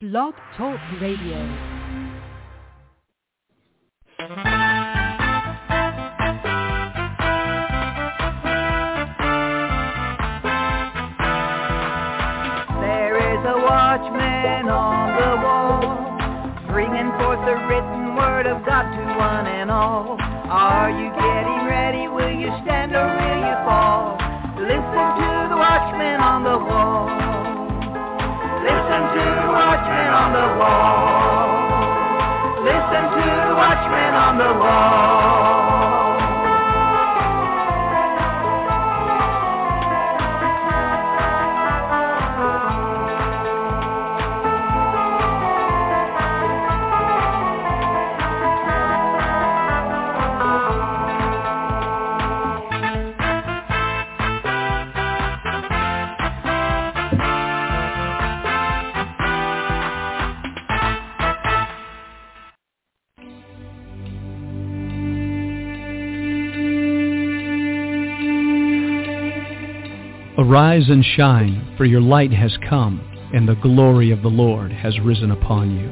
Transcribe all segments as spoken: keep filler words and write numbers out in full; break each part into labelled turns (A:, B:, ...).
A: Blog Talk Radio.
B: Watchman on the wall, bringing forth the written word of God to one and all. Are you getting ready? Will you stand or will you fall? Listen to the watchman on the wall. Listen to the watchman on the wall. Listen to the watchman on the wall.
C: Arise and shine, for your light has come, and the glory of the Lord has risen upon you.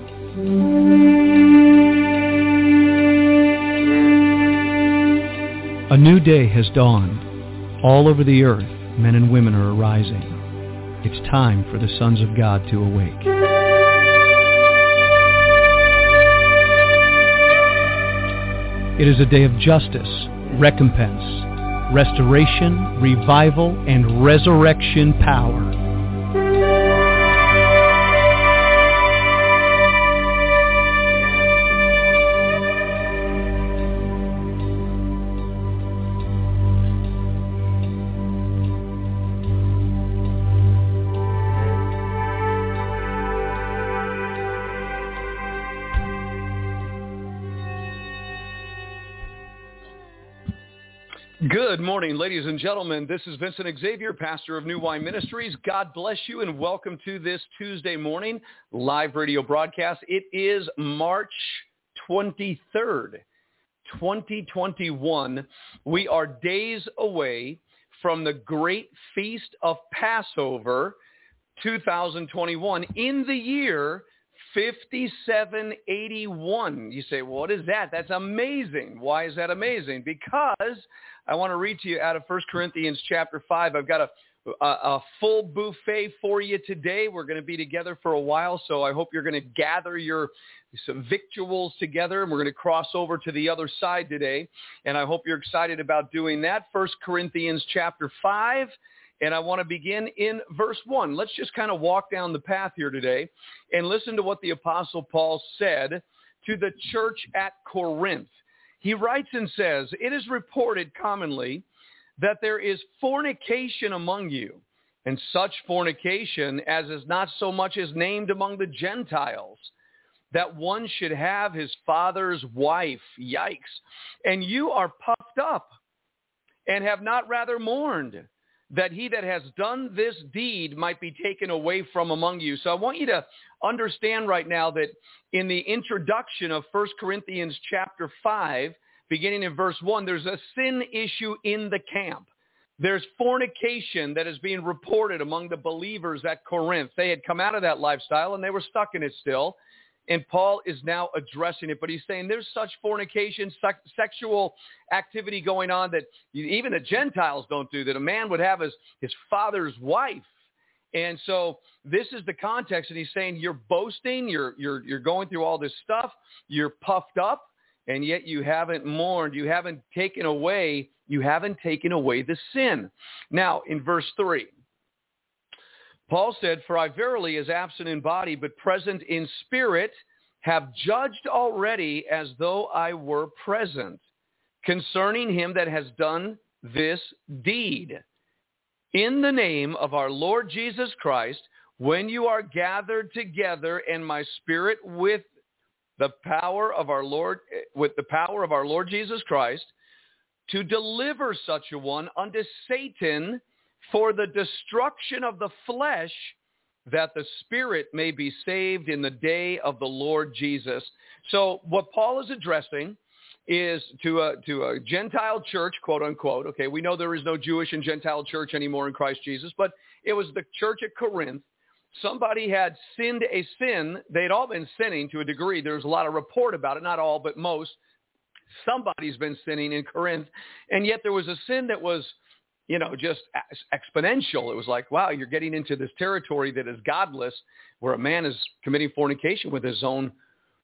C: A new day has dawned. All over the earth, men and women are arising. It's time for the sons of God to awake. It is a day of justice, recompense, restoration, revival, and resurrection power.
D: Good morning, ladies and gentlemen. This is Vincent Xavier, pastor of New Wine Ministries. God bless you and welcome to this Tuesday morning live radio broadcast. It is March twenty-third, twenty twenty-one. We are days away from the great feast of Passover two thousand twenty-one in the year fifty-seven eighty-one. You say, what is that? That's amazing. Why is that amazing? Because I want to read to you out of First Corinthians chapter five. I've got a, a, a full buffet for you today. We're going to be together for a while, so I hope you're going to gather your some victuals together, and we're going to cross over to the other side today, and I hope you're excited about doing that. First Corinthians chapter five, and I want to begin in verse one. Let's just kind of walk down the path here today and listen to what the Apostle Paul said to the church at Corinth. He writes and says, "It is reported commonly that there is fornication among you, and such fornication as is not so much as named among the Gentiles, that one should have his father's wife." Yikes. "And you are puffed up, and have not rather mourned, that he that has done this deed might be taken away from among you." So I want you to understand right now that in the introduction of First Corinthians chapter five, beginning in verse one, there's a sin issue in the camp. There's fornication that is being reported among the believers at Corinth. They had come out of that lifestyle and they were stuck in it still. And Paul is now addressing it, but he's saying there's such fornication, sex, sexual activity going on that even the Gentiles don't do, that a man would have his, his father's wife. And so this is the context, and he's saying you're boasting, you're, you're, you're going through all this stuff, you're puffed up, and yet you haven't mourned, you haven't taken away, you haven't taken away the sin. Now, in verse three, Paul said, "For I verily, as absent in body, but present in spirit, have judged already as though I were present, concerning him that has done this deed. In the name of our Lord Jesus Christ, when you are gathered together, and my spirit with the power of our Lord, with the power of our Lord Jesus Christ, to deliver such a one unto Satan for the destruction of the flesh, that the spirit may be saved in the day of the Lord Jesus." So what Paul is addressing is to a, to a Gentile church, quote unquote. Okay, we know there is no Jewish and Gentile church anymore in Christ Jesus, but it was the church at Corinth. somebody had sinned a sin. They'd all been sinning to a degree. There's a lot of report about it, not all, but most. Somebody's been sinning in Corinth, and yet there was a sin that was, you know, just exponential. It was like, wow, you're getting into this territory that is godless, where a man is committing fornication with his own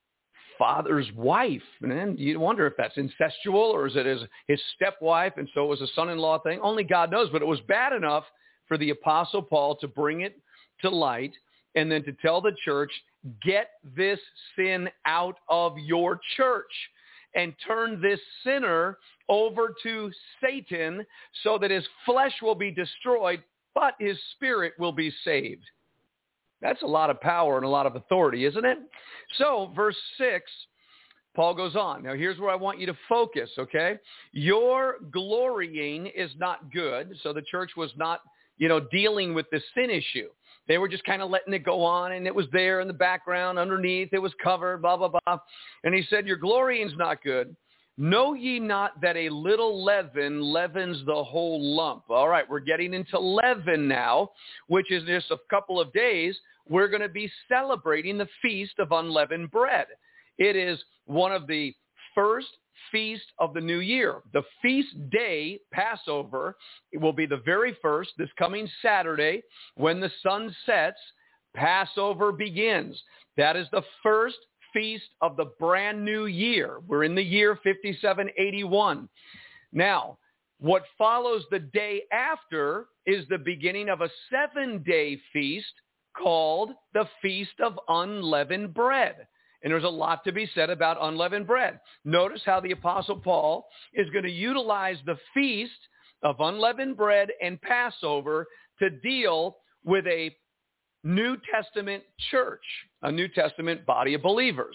D: father's wife. And then you wonder if that's incestual, or is it his, his stepwife, and so it was a son-in-law thing. Only God knows, but it was bad enough for the Apostle Paul to bring it to light and then to tell the church, get this sin out of your church and turn this sinner over to Satan so that his flesh will be destroyed, but his spirit will be saved. That's a lot of power and a lot of authority, isn't it? So, verse six, Paul goes on. Now, here's where I want you to focus, okay? Your glorying is not good. So the church was not, you know, dealing with the sin issue. They were just kind of letting it go on, and it was there in the background, underneath. It was covered, blah, blah, blah. And he said, your glorying is not good. Know ye not that a little leaven leavens the whole lump? All right, we're getting into leaven now, which is just a couple of days. We're going to be celebrating the Feast of Unleavened Bread. It is one of the first feast of the new year. The feast day, Passover, it will be the very first, this coming Saturday. When the sun sets, Passover begins. That is the first feast of the brand new year. We're in the year fifty-seven eighty-one. Now, what follows the day after is the beginning of a seven-day feast called the Feast of Unleavened Bread. And there's a lot to be said about unleavened bread. Notice how the Apostle Paul is going to utilize the Feast of Unleavened Bread and Passover to deal with a New Testament church, a New Testament body of believers.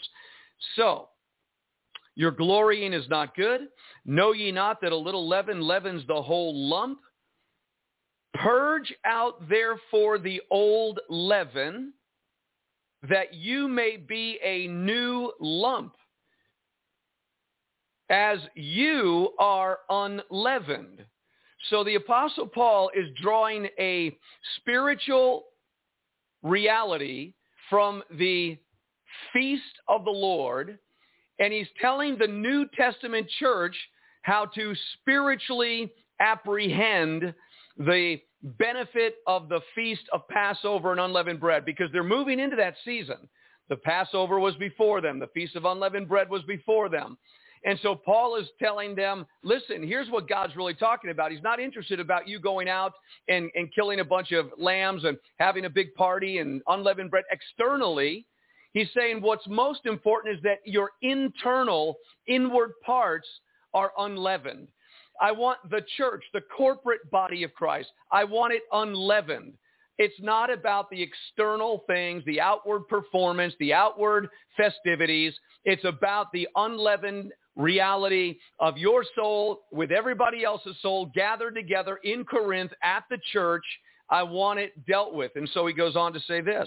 D: So, your glorying is not good. Know ye not that a little leaven leavens the whole lump? Purge out therefore the old leaven, that you may be a new lump, as you are unleavened. So the Apostle Paul is drawing a spiritual reality from the feast of the Lord, and he's telling the New Testament church how to spiritually apprehend the benefit of the feast of Passover and unleavened bread, because they're moving into that season. The Passover was before them. The Feast of Unleavened Bread was before them. And so Paul is telling them, listen, here's what God's really talking about. He's not interested about you going out and, and killing a bunch of lambs and having a big party and unleavened bread externally. He's saying what's most important is that your internal, inward parts are unleavened. I want the church, the corporate body of Christ, I want it unleavened. It's not about the external things, the outward performance, the outward festivities. It's about the unleavened reality of your soul with everybody else's soul gathered together in Corinth at the church. I want it dealt with. And so he goes on to say this.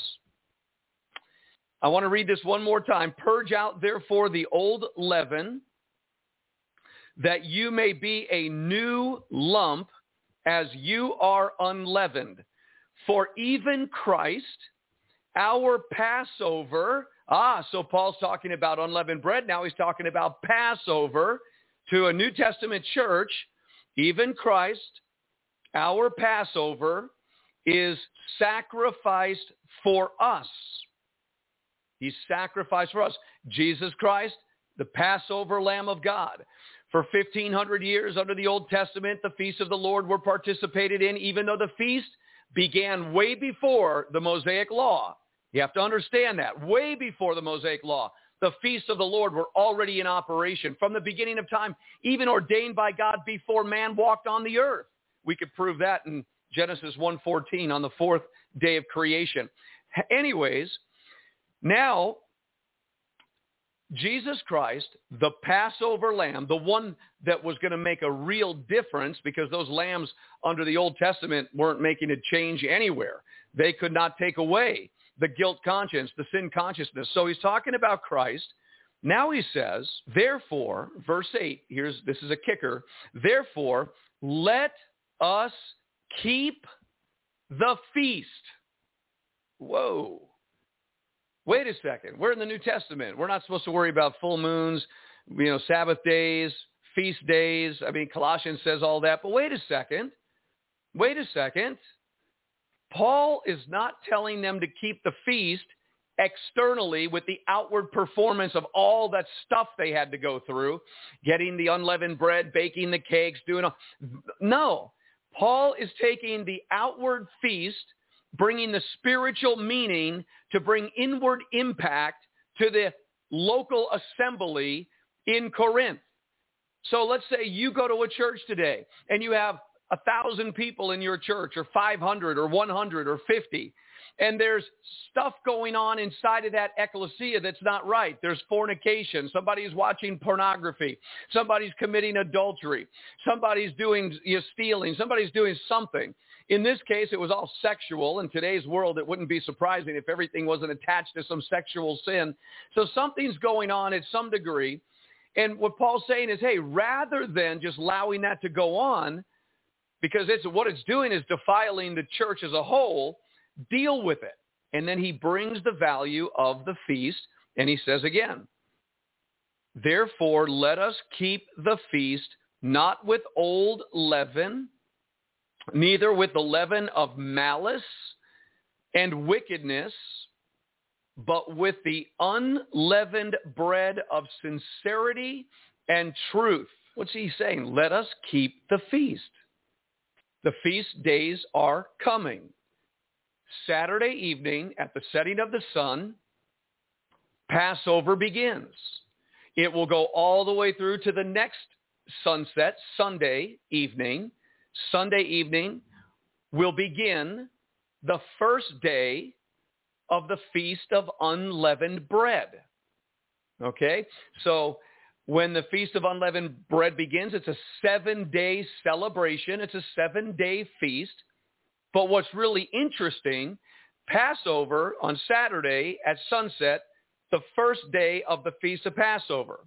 D: I want to read this one more time. Purge out, therefore, the old leaven, that you may be a new lump, as you are unleavened. For even Christ, our Passover, ah, so Paul's talking about unleavened bread. Now he's talking about Passover to a New Testament church. Even Christ, our Passover, is sacrificed for us. He's sacrificed for us. Jesus Christ, the Passover Lamb of God. For fifteen hundred years under the Old Testament, the feasts of the Lord were participated in, even though the feast began way before the Mosaic Law. You have to understand that. Way before the Mosaic Law, the feasts of the Lord were already in operation from the beginning of time, even ordained by God before man walked on the earth. We could prove that in Genesis one fourteen on the fourth day of creation. Anyways, now Jesus Christ, the Passover lamb, the one that was going to make a real difference, because those lambs under the Old Testament weren't making a change anywhere. They could not take away the guilt conscience, the sin consciousness. So he's talking about Christ. Now he says, therefore, verse eight, here's, this is a kicker. Therefore, let us keep the feast. Whoa. Wait a second. We're in the New Testament. We're not supposed to worry about full moons, you know, Sabbath days, feast days. I mean, Colossians says all that. But wait a second. Wait a second. Paul is not telling them to keep the feast externally with the outward performance of all that stuff they had to go through, getting the unleavened bread, baking the cakes, doing all. No. Paul is taking the outward feast, bringing the spiritual meaning to bring inward impact to the local assembly in Corinth. So let's say you go to a church today and you have a thousand people in your church, or five hundred or one hundred or fifty. And there's stuff going on inside of that ecclesia that's not right. There's fornication. Somebody's watching pornography. Somebody's committing adultery. Somebody's doing, you know, stealing. Somebody's doing something. In this case, it was all sexual. In today's world, it wouldn't be surprising if everything wasn't attached to some sexual sin. So something's going on at some degree. And what Paul's saying is, hey, rather than just allowing that to go on, because it's what it's doing is defiling the church as a whole, deal with it. And then he brings the value of the feast, and he says again, therefore let us keep the feast not with old leaven, neither with the leaven of malice and wickedness, but with the unleavened bread of sincerity and truth. What's he saying? Let us keep the feast. The feast days are coming. Saturday evening at the setting of the sun, Passover begins. It will go all the way through to the next sunset, Sunday evening. Sunday evening will begin the first day of the Feast of Unleavened Bread. Okay? So when the Feast of Unleavened Bread begins, it's a seven-day celebration. It's a seven-day feast. But what's really interesting, Passover on Saturday at sunset, the first day of the Feast of Passover.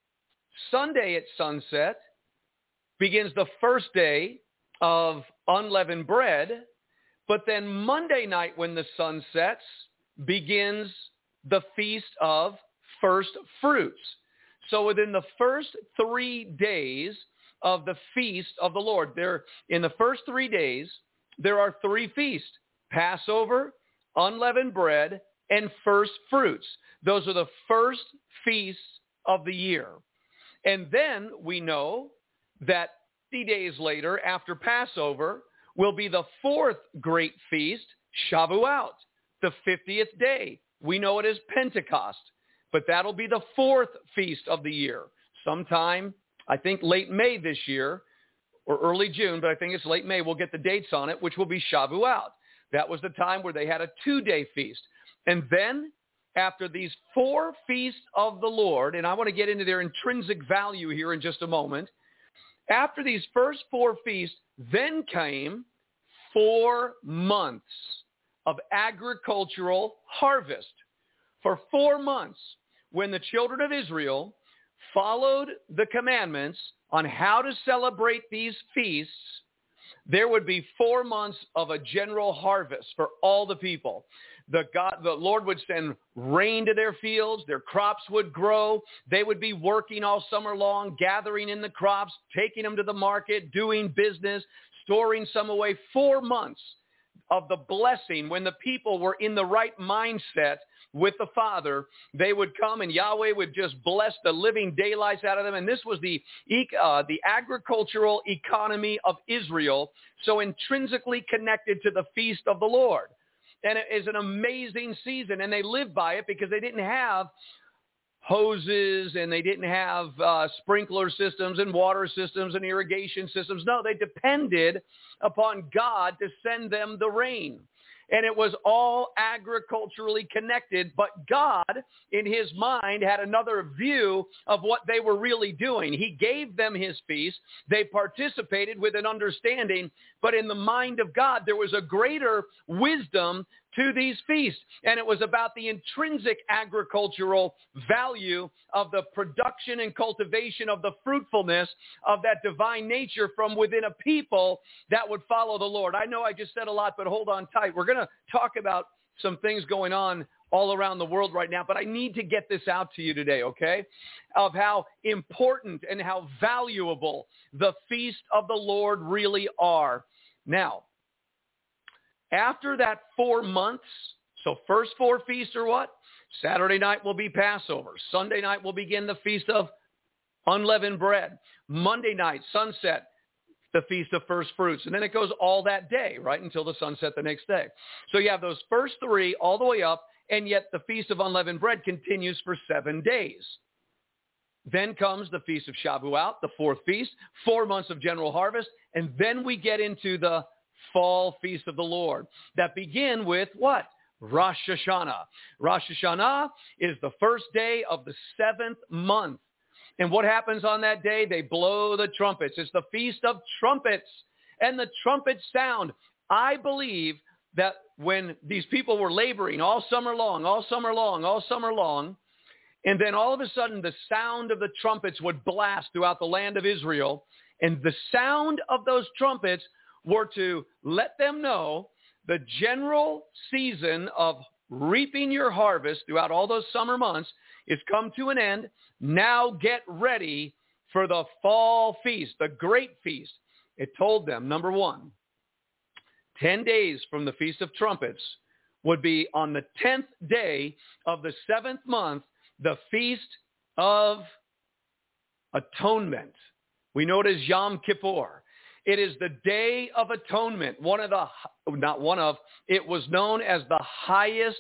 D: Sunday at sunset begins the first day of unleavened bread, but then Monday night when the sun sets begins the Feast of First Fruits. So within the first three days of the Feast of the Lord, there in the first three days, there are three feasts: Passover, unleavened bread, and first fruits. Those are the first feasts of the year. And then we know that fifty days later, after Passover, will be the fourth great feast, Shavuot, the fiftieth day. We know it as Pentecost, but that'll be the fourth feast of the year. Sometime, I think late May this year, or early June, but I think it's late May. We'll get the dates on it, which will be Shavuot. That was the time where they had a two-day feast. And then, after these four feasts of the Lord, and I want to get into their intrinsic value here in just a moment, after these first four feasts, then came four months of agricultural harvest. For four months, when the children of Israel followed the commandments on how to celebrate these feasts, there would be four months of a general harvest for all the people. The God, the Lord would send rain to their fields. Their crops would grow. They would be working all summer long, gathering in the crops, taking them to the market, doing business, storing some away. Four months of the blessing when the people were in the right mindset with the Father. They would come and Yahweh would just bless the living daylights out of them. And this was the uh, the agricultural economy of Israel, so intrinsically connected to the feast of the Lord. And it is an amazing season, and they lived by it because they didn't have hoses and they didn't have uh, sprinkler systems and water systems and irrigation systems. No, they depended upon God to send them the rain. And it was all agriculturally connected, but God, in his mind, had another view of what they were really doing. He gave them his feast. They participated with an understanding, but in the mind of God, there was a greater wisdom to these feasts. And it was about the intrinsic agricultural value of the production and cultivation of the fruitfulness of that divine nature from within a people that would follow the Lord. I know I just said a lot, but hold on tight. We're going to talk about some things going on all around the world right now, but I need to get this out to you today, okay, of how important and how valuable the feast of the Lord really are. Now, after that four months, so first four feasts are what? Saturday night will be Passover. Sunday night will begin the Feast of Unleavened Bread. Monday night, sunset, the Feast of First Fruits. And then it goes all that day, right, until the sunset the next day. So you have those first three all the way up, and yet the Feast of Unleavened Bread continues for seven days. Then comes the Feast of Shavuot, the fourth feast, four months of general harvest, and then we get into the fall Feast of the Lord that begin with what? Rosh Hashanah. Rosh Hashanah is the first day of the seventh month. And what happens on that day? They blow the trumpets. It's the Feast of Trumpets. And the trumpets sound. I believe that when these people were laboring all summer long, all summer long, all summer long, and then all of a sudden the sound of the trumpets would blast throughout the land of Israel, and the sound of those trumpets were to let them know the general season of reaping your harvest throughout all those summer months is come to an end. Now get ready for the fall feast, the great feast. It told them, number one, ten days from the Feast of Trumpets would be on the tenth day of the seventh month, the Feast of Atonement. We know it as Yom Kippur. It is the Day of Atonement. One of the, not one of, it was known as the highest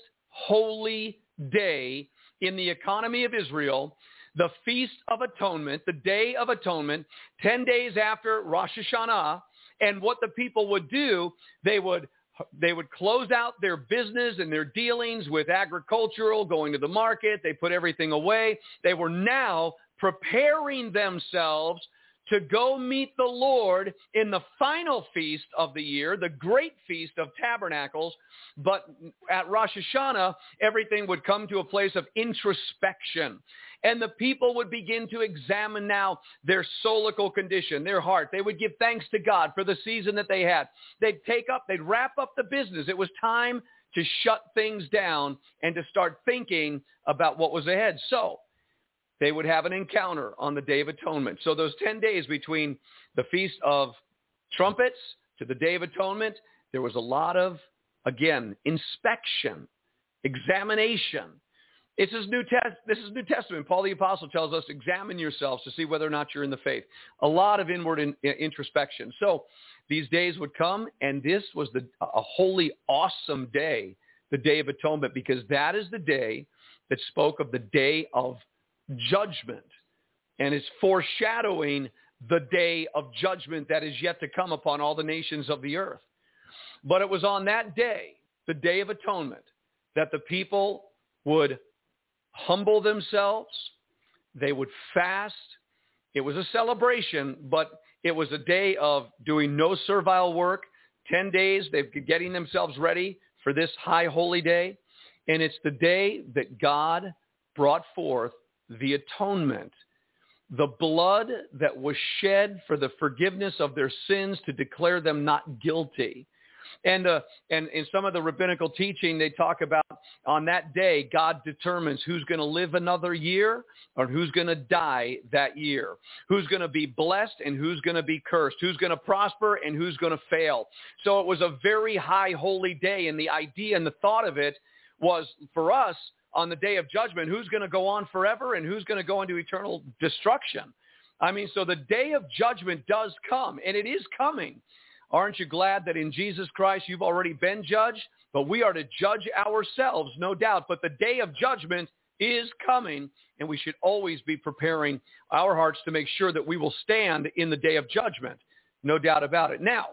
D: holy day in the economy of Israel, the Feast of Atonement, the Day of Atonement, ten days after Rosh Hashanah. And what the people would do, they would they would close out their business and their dealings with agricultural, going to the market. They put everything away. They were now preparing themselves to go meet the Lord in the final feast of the year, the great Feast of Tabernacles. But at Rosh Hashanah, everything would come to a place of introspection. And the people would begin to examine now their soulical condition, their heart. They would give thanks to God for the season that they had. They'd take up, they'd wrap up the business. It was time to shut things down and to start thinking about what was ahead. So they would have an encounter on the Day of Atonement. So those ten days between the Feast of Trumpets to the Day of Atonement, there was a lot of, again, inspection, examination. This is New Test. This is New Testament. Paul the Apostle tells us, examine yourselves to see whether or not you're in the faith. A lot of inward in, in, introspection. So these days would come, and this was the, a holy, awesome day, the Day of Atonement, because that is the day that spoke of the day of judgment, and is foreshadowing the day of judgment that is yet to come upon all the nations of the earth. But it was on that day, the Day of Atonement, that the people would humble themselves. They would fast. It was a celebration, but it was a day of doing no servile work. Ten days, they're getting themselves ready for this high holy day. And it's the day that God brought forth the atonement, the blood that was shed for the forgiveness of their sins to declare them not guilty. And, uh, and in some of the rabbinical teaching, they talk about on that day, God determines who's going to live another year or who's going to die that year, who's going to be blessed and who's going to be cursed, who's going to prosper and who's going to fail. So it was a very high holy day, and the idea and the thought of it was for us on the day of judgment, who's going to go on forever and who's going to go into eternal destruction. I mean, so the day of judgment does come, and it is coming. Aren't you glad that in Jesus Christ you've already been judged? But we are to judge ourselves, no doubt. But the day of judgment is coming, and we should always be preparing our hearts to make sure that we will stand in the day of judgment. No doubt about it. Now,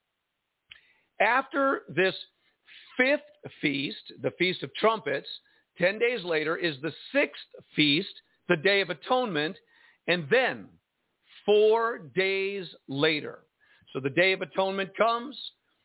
D: after this fifth feast, the Feast of Trumpets, ten days later is the sixth feast, the Day of Atonement, and then four days later. So the Day of Atonement comes.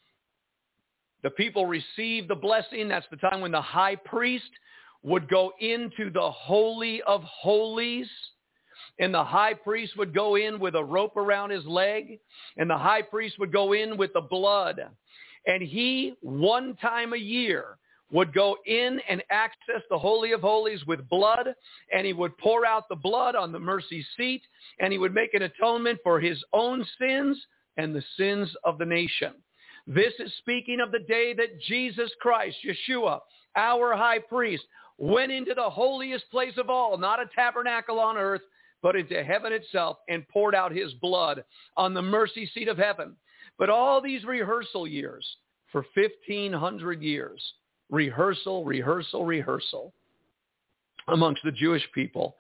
D: The people receive the blessing. That's the time when the high priest would go into the Holy of Holies. And the high priest would go in with a rope around his leg. And the high priest would go in with the blood. And he, one time a year, would go in and access the Holy of Holies with blood, and he would pour out the blood on the mercy seat, and he would make an atonement for his own sins and the sins of the nation. This is speaking of the day that Jesus Christ, Yeshua, our high priest, went into the holiest place of all, not a tabernacle on earth, but into heaven itself, and poured out his blood on the mercy seat of heaven. But all these rehearsal years, for fifteen hundred years, rehearsal, rehearsal, rehearsal amongst the Jewish people.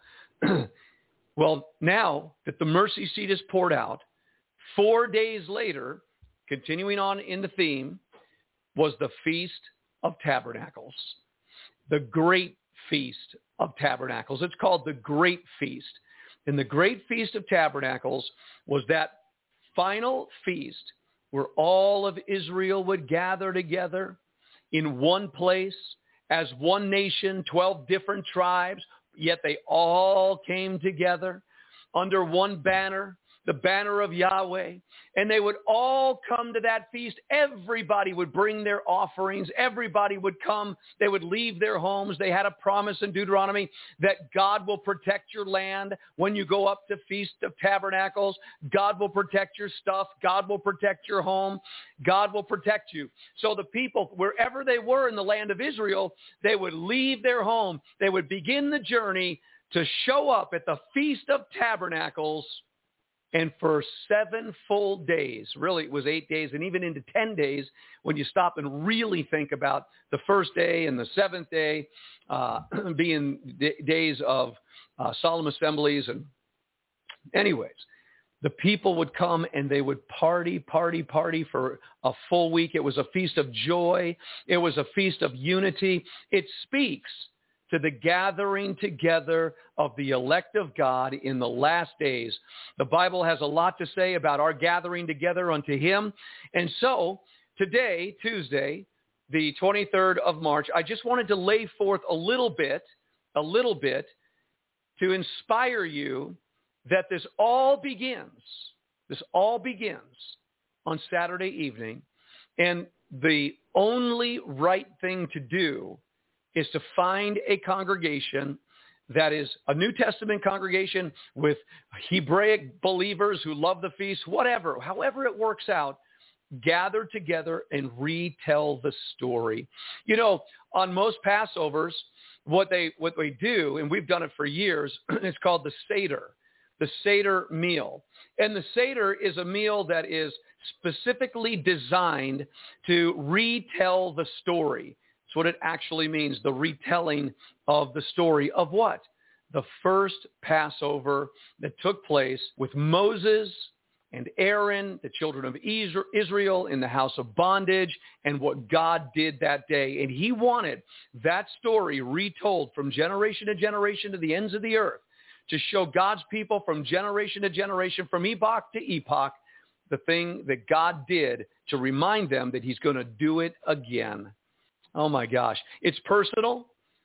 D: Well, now that the mercy seat is poured out, four days later, continuing on in the theme, was the Feast of Tabernacles, the Great Feast of Tabernacles. It's called the Great Feast. And the Great Feast of Tabernacles was that final feast where all of Israel would gather together in one place as one nation, twelve different tribes, yet they all came together under one banner, the banner of Yahweh, and they would all come to that feast. Everybody would bring their offerings. Everybody would come. They would leave their homes. They had a promise in Deuteronomy that God will protect your land when you go up to Feast of Tabernacles. God will protect your stuff. God will protect your home. God will protect you. So the people, wherever they were in the land of Israel, they would leave their home. They would begin the journey to show up at the Feast of Tabernacles. And for seven full days, really it was eight days and even into ten days, when you stop and really think about the first day and the seventh day uh, being d- days of uh, solemn assemblies. And anyways, the people would come and they would party, party, party for a full week. It was a feast of joy. It was a feast of unity. It speaks to the gathering together of the elect of God in the last days. The Bible has a lot to say about our gathering together unto him. And so today, Tuesday, the twenty-third of March, I just wanted to lay forth a little bit, a little bit to inspire you that this all begins, this all begins on Saturday evening. And the only right thing to do is to find a congregation that is a New Testament congregation with Hebraic believers who love the feast, whatever, however it works out, gather together and retell the story. You know, on most Passovers, what they what they do, and we've done it for years, it's called the Seder, the Seder meal. And the Seder is a meal that is specifically designed to retell the story. That's what it actually means, the retelling of the story of what? The first Passover that took place with Moses and Aaron, the children of Israel in the house of bondage, and what God did that day. And he wanted that story retold from generation to generation to the ends of the earth to show God's people from generation to generation, from epoch to epoch, the thing that God did to remind them that he's going to do it again. Oh my gosh. It's personal.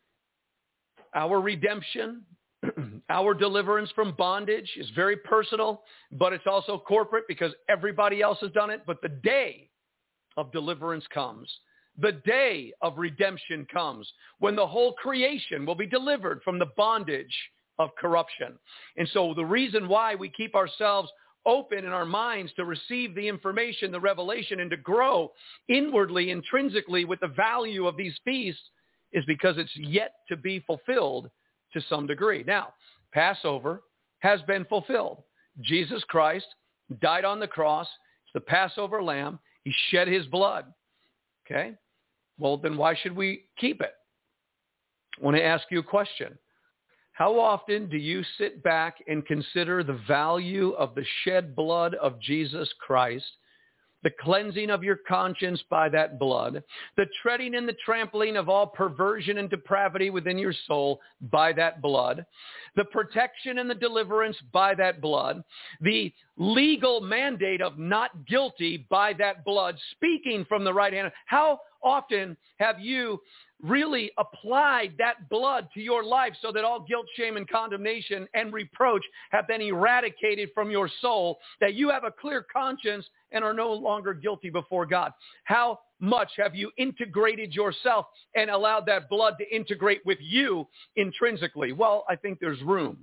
D: Our redemption, our deliverance from bondage is very personal, but it's also corporate because everybody else has done it. But the day of deliverance comes. The day of redemption comes when the whole creation will be delivered from the bondage of corruption. And so the reason why we keep ourselves open in our minds to receive the information, the revelation, and to grow inwardly, intrinsically with the value of these feasts is because it's yet to be fulfilled to some degree. Now, Passover has been fulfilled. Jesus Christ died on the cross. It's the Passover lamb. He shed his blood. Okay? Well, then why should we keep it? I want to ask you a question. How often do you sit back and consider the value of the shed blood of Jesus Christ, the cleansing of your conscience by that blood, the treading and the trampling of all perversion and depravity within your soul by that blood, the protection and the deliverance by that blood, the legal mandate of not guilty by that blood, speaking from the right hand? How often have you really applied that blood to your life so that all guilt, shame, and condemnation and reproach have been eradicated from your soul, that you have a clear conscience and are no longer guilty before God? How much have you integrated yourself and allowed that blood to integrate with you intrinsically? Well, I think there's room.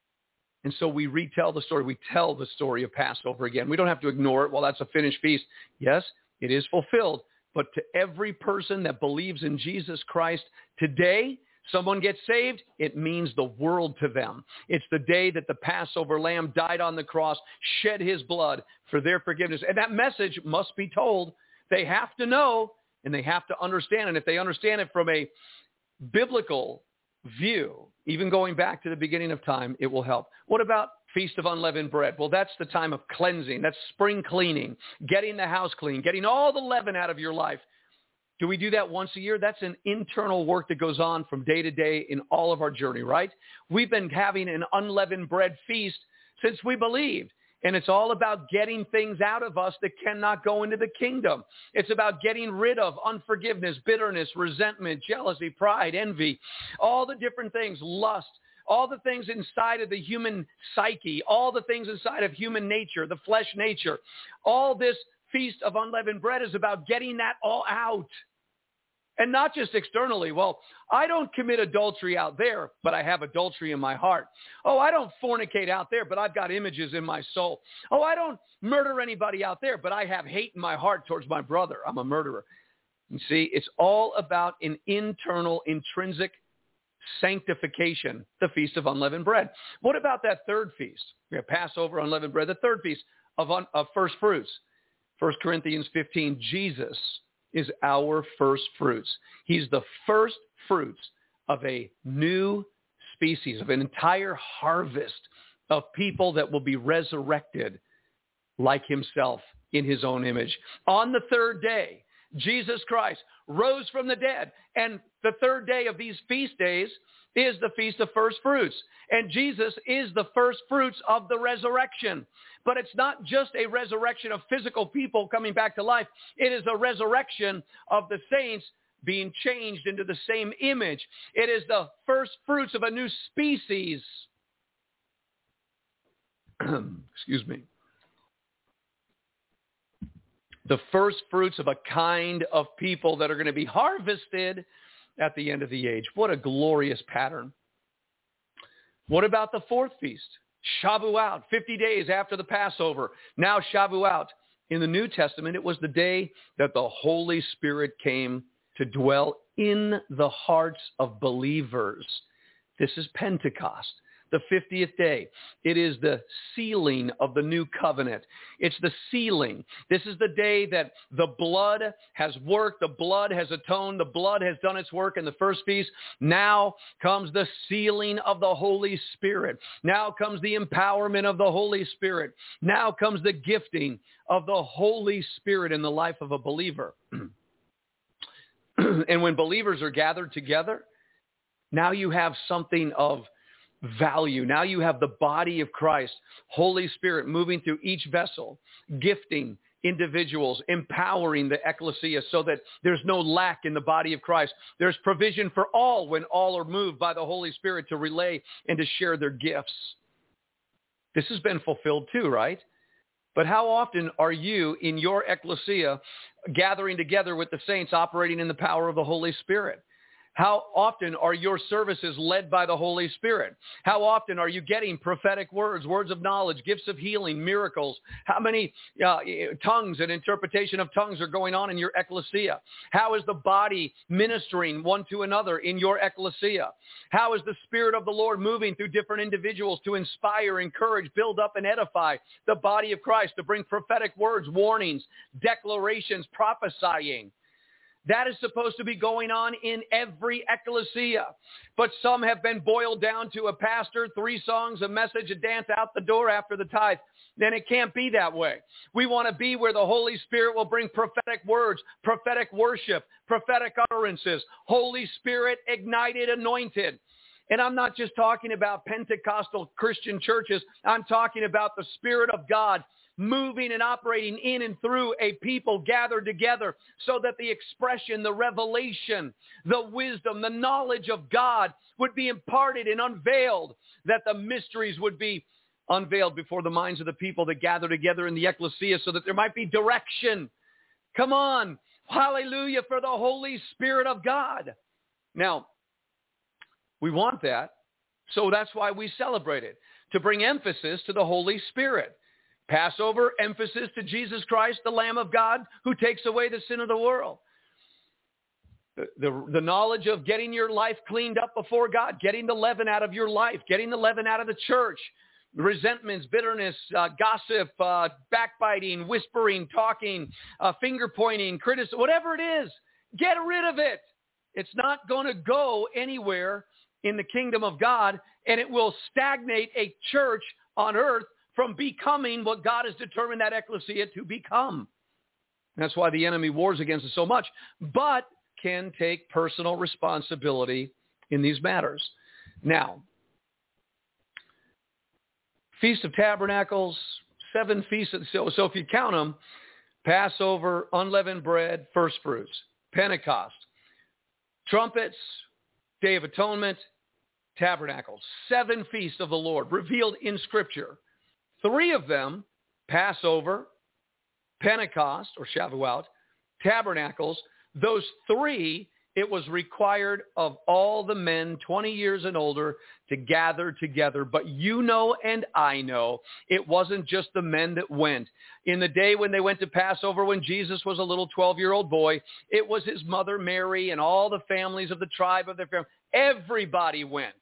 D: And so we retell the story. We tell the story of Passover again. We don't have to ignore it. Well, that's a finished feast. Yes, it is fulfilled. But to every person that believes in Jesus Christ today, someone gets saved, it means the world to them. It's the day that the Passover lamb died on the cross, shed his blood for their forgiveness. And that message must be told. They have to know, and they have to understand. And if they understand it from a biblical view, even going back to the beginning of time, it will help. What about Feast of Unleavened Bread? Well, that's the time of cleansing. That's spring cleaning, getting the house clean, getting all the leaven out of your life. Do we do that once a year? That's an internal work that goes on from day to day in all of our journey, right? We've been having an unleavened bread feast since we believed. And it's all about getting things out of us that cannot go into the kingdom. It's about getting rid of unforgiveness, bitterness, resentment, jealousy, pride, envy, all the different things, lust, all the things inside of the human psyche, all the things inside of human nature, the flesh nature. All this Feast of Unleavened Bread is about getting that all out. And not just externally. Well, I don't commit adultery out there, but I have adultery in my heart. Oh, I don't fornicate out there, but I've got images in my soul. Oh, I don't murder anybody out there, but I have hate in my heart towards my brother. I'm a murderer. You see, it's all about an internal, intrinsic sanctification, the Feast of Unleavened Bread. What about that third feast? We have Passover, unleavened bread, the third feast of, un, of first fruits. First Corinthians fifteen, Jesus is our first fruits. He's the first fruits of a new species, of an entire harvest of people that will be resurrected like himself in his own image. On the third day, Jesus Christ rose from the dead. And the third day of these feast days is the Feast of First Fruits. And Jesus is the first fruits of the resurrection. But it's not just a resurrection of physical people coming back to life. It is a resurrection of the saints being changed into the same image. It is the first fruits of a new species. Excuse me. The first fruits of a kind of people that are going to be harvested at the end of the age. What a glorious pattern. What about the fourth feast? Shavuot, fifty days after the Passover. Now Shavuot. In the New Testament, it was the day that the Holy Spirit came to dwell in the hearts of believers. This is Pentecost, the fiftieth day. It is the sealing of the new covenant. It's the sealing. This is the day that the blood has worked. The blood has atoned. The blood has done its work in the first feast. Now comes the sealing of the Holy Spirit. Now comes the empowerment of the Holy Spirit. Now comes the gifting of the Holy Spirit in the life of a believer. And when believers are gathered together, now you have something of value. Now you have the body of Christ, Holy Spirit moving through each vessel, gifting individuals, empowering the ecclesia so that there's no lack in the body of Christ. There's provision for all when all are moved by the Holy Spirit to relay and to share their gifts. This has been fulfilled too, right? But how often are you in your ecclesia gathering together with the saints operating in the power of the Holy Spirit? How often are your services led by the Holy Spirit? How often are you getting prophetic words, words of knowledge, gifts of healing, miracles? How many uh, tongues and interpretation of tongues are going on in your ecclesia? How is the body ministering one to another in your ecclesia? How is the Spirit of the Lord moving through different individuals to inspire, encourage, build up, and edify the body of Christ, to bring prophetic words, warnings, declarations, prophesying? That is supposed to be going on in every ecclesia. But some have been boiled down to a pastor, three songs, a message, a dance, out the door after the tithe. Then it can't be that way. We want to be where the Holy Spirit will bring prophetic words, prophetic worship, prophetic utterances, Holy Spirit ignited, anointed. And I'm not just talking about Pentecostal Christian churches. I'm talking about the Spirit of God moving and operating in and through a people gathered together so that the expression, the revelation, the wisdom, the knowledge of God would be imparted and unveiled, that the mysteries would be unveiled before the minds of the people that gather together in the ecclesia so that there might be direction. Come on. Hallelujah for the Holy Spirit of God. Now, we want that, so that's why we celebrate it, to bring emphasis to the Holy Spirit. Passover, emphasis to Jesus Christ, the Lamb of God, who takes away the sin of the world. The, the, the knowledge of getting your life cleaned up before God, getting the leaven out of your life, getting the leaven out of the church, resentments, bitterness, uh, gossip, uh, backbiting, whispering, talking, uh, finger pointing, criticism, whatever it is, get rid of it. It's not going to go anywhere in the kingdom of God, and it will stagnate a church on earth from becoming what God has determined that ecclesia to become. That's why the enemy wars against us so much, but can take personal responsibility in these matters. Now, Feast of Tabernacles, seven feasts. Of, so, so if you count them, Passover, unleavened bread, first fruits, Pentecost, trumpets, Day of Atonement, Tabernacles, seven feasts of the Lord revealed in Scripture. Three of them, Passover, Pentecost, or Shavuot, Tabernacles, those three, it was required of all the men twenty years and older to gather together. But you know and I know it wasn't just the men that went. In the day when they went to Passover, when Jesus was a little twelve-year-old boy, it was his mother Mary and all the families of the tribe of their family. Everybody went.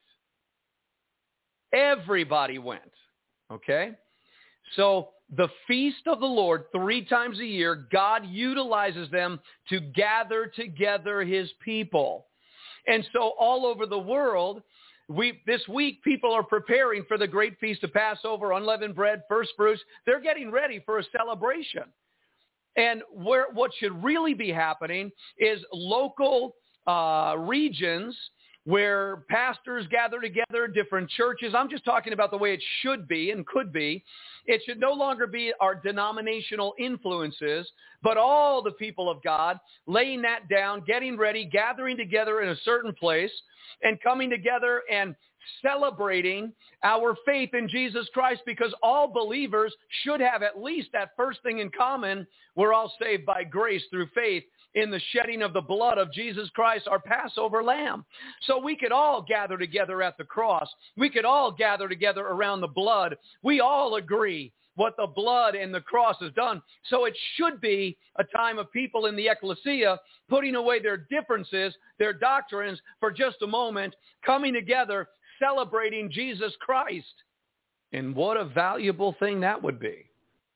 D: Everybody went. Okay? So the feast of the Lord, three times a year, God utilizes them to gather together his people. And so all over the world, we this week, people are preparing for the great feast of Passover, unleavened bread, first fruits. They're getting ready for a celebration. And where what should really be happening is local uh, regions where pastors gather together, different churches. I'm just talking about the way it should be and could be. It should no longer be our denominational influences, but all the people of God laying that down, getting ready, gathering together in a certain place, and coming together and celebrating our faith in Jesus Christ, because all believers should have at least that first thing in common. We're all saved by grace through faith in the shedding of the blood of Jesus Christ, our Passover lamb. So we could all gather together at the cross. We could all gather together around the blood. We all agree what the blood and the cross has done. So it should be a time of people in the ecclesia putting away their differences, their doctrines for just a moment, coming together, celebrating Jesus Christ. And what a valuable thing that would be.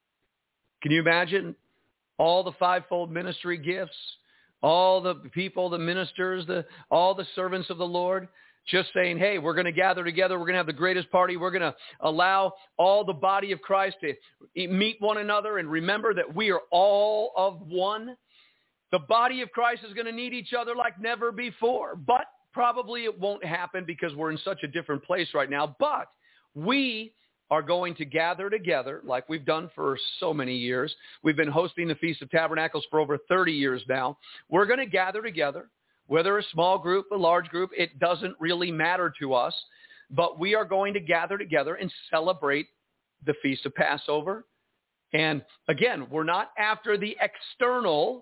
D: Can you imagine all the fivefold ministry gifts, all the people, the ministers, the all the servants of the Lord, just saying, hey, we're going to gather together. We're going to have the greatest party. We're going to allow all the body of Christ to meet one another and remember that we are all of one. The body of Christ is going to need each other like never before, but probably it won't happen because we're in such a different place right now. But we are going to gather together like we've done for so many years. We've been hosting the Feast of Tabernacles for over thirty years now. We're going to gather together, whether a small group, a large group, it doesn't really matter to us. But we are going to gather together and celebrate the Feast of Passover. And again, we're not after the external.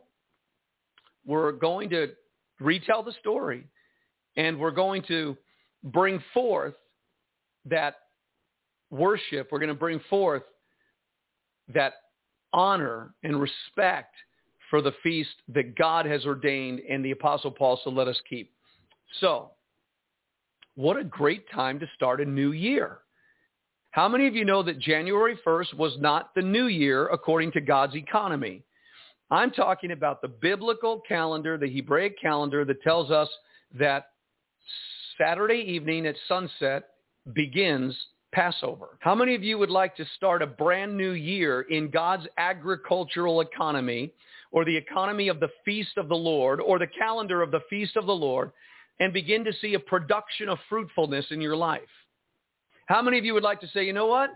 D: We're going to retell the story, and we're going to bring forth that worship. We're going to bring forth that honor and respect for the feast that God has ordained and the Apostle Paul said, let us keep. So, what a great time to start a new year. How many of you know that January first was not the new year according to God's economy? I'm talking about the biblical calendar, the Hebraic calendar that tells us that Saturday evening at sunset begins Passover. How many of you would like to start a brand new year in God's agricultural economy, or the economy of the feast of the Lord, or the calendar of the feast of the Lord, and begin to see a production of fruitfulness in your life? How many of you would like to say, you know what?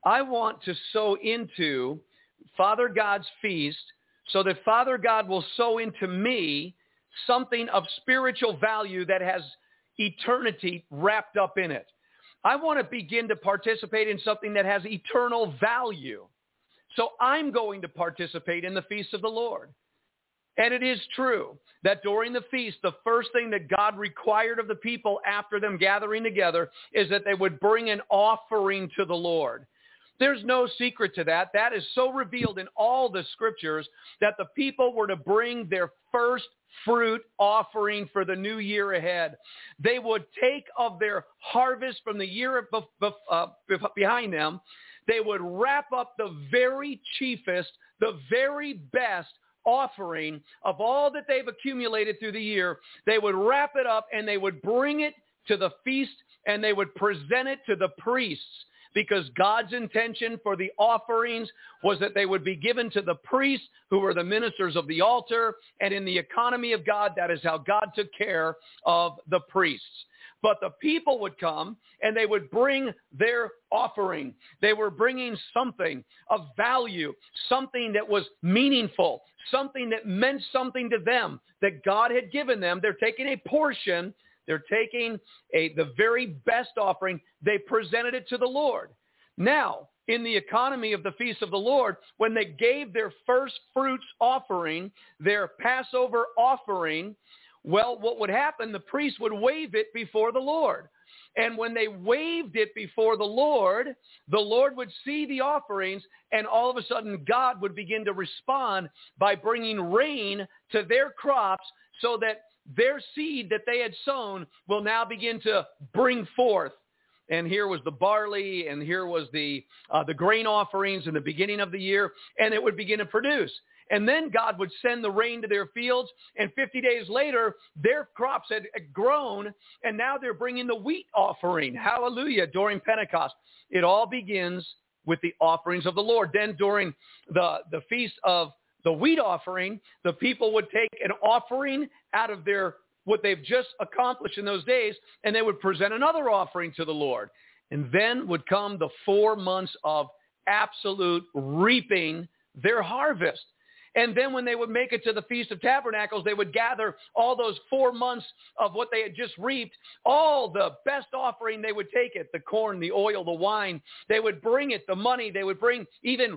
D: I want to sow into Father God's feast so that Father God will sow into me something of spiritual value that has eternity wrapped up in it. I want to begin to participate in something that has eternal value. So I'm going to participate in the feast of the Lord. And it is true that during the feast, the first thing that God required of the people after them gathering together is that they would bring an offering to the Lord. There's no secret to that. That is so revealed in all the scriptures that the people were to bring their first fruit offering for the new year ahead. They would take of their harvest from the year uh, behind them. They would wrap up the very chiefest, the very best offering of all that they've accumulated through the year. They would wrap it up and they would bring it to the feast and they would present it to the priests, because God's intention for the offerings was that they would be given to the priests who were the ministers of the altar. And in the economy of God, that is how God took care of the priests. But the people would come and they would bring their offering. They were bringing something of value, something that was meaningful, something that meant something to them that God had given them. They're taking a portion. They're taking a, the very best offering. They presented it to the Lord. Now, in the economy of the Feast of the Lord, when they gave their first fruits offering, their Passover offering, well, what would happen? The priest would wave it before the Lord. And when they waved it before the Lord, the Lord would see the offerings, and all of a sudden God would begin to respond by bringing rain to their crops so that their seed that they had sown will now begin to bring forth. And here was the barley, and here was the uh, the grain offerings in the beginning of the year, and it would begin to produce. And then God would send the rain to their fields, and fifty days later, their crops had grown, and now they're bringing the wheat offering. Hallelujah, during Pentecost. It all begins with the offerings of the Lord. Then during the, the feast of the wheat offering, the people would take an offering out of their what they've just accomplished in those days, and they would present another offering to the Lord. And then would come the four months of absolute reaping their harvest. And then when they would make it to the Feast of Tabernacles, they would gather all those four months of what they had just reaped, all the best offering, they would take it, the corn, the oil, the wine. They would bring it, the money. They would bring even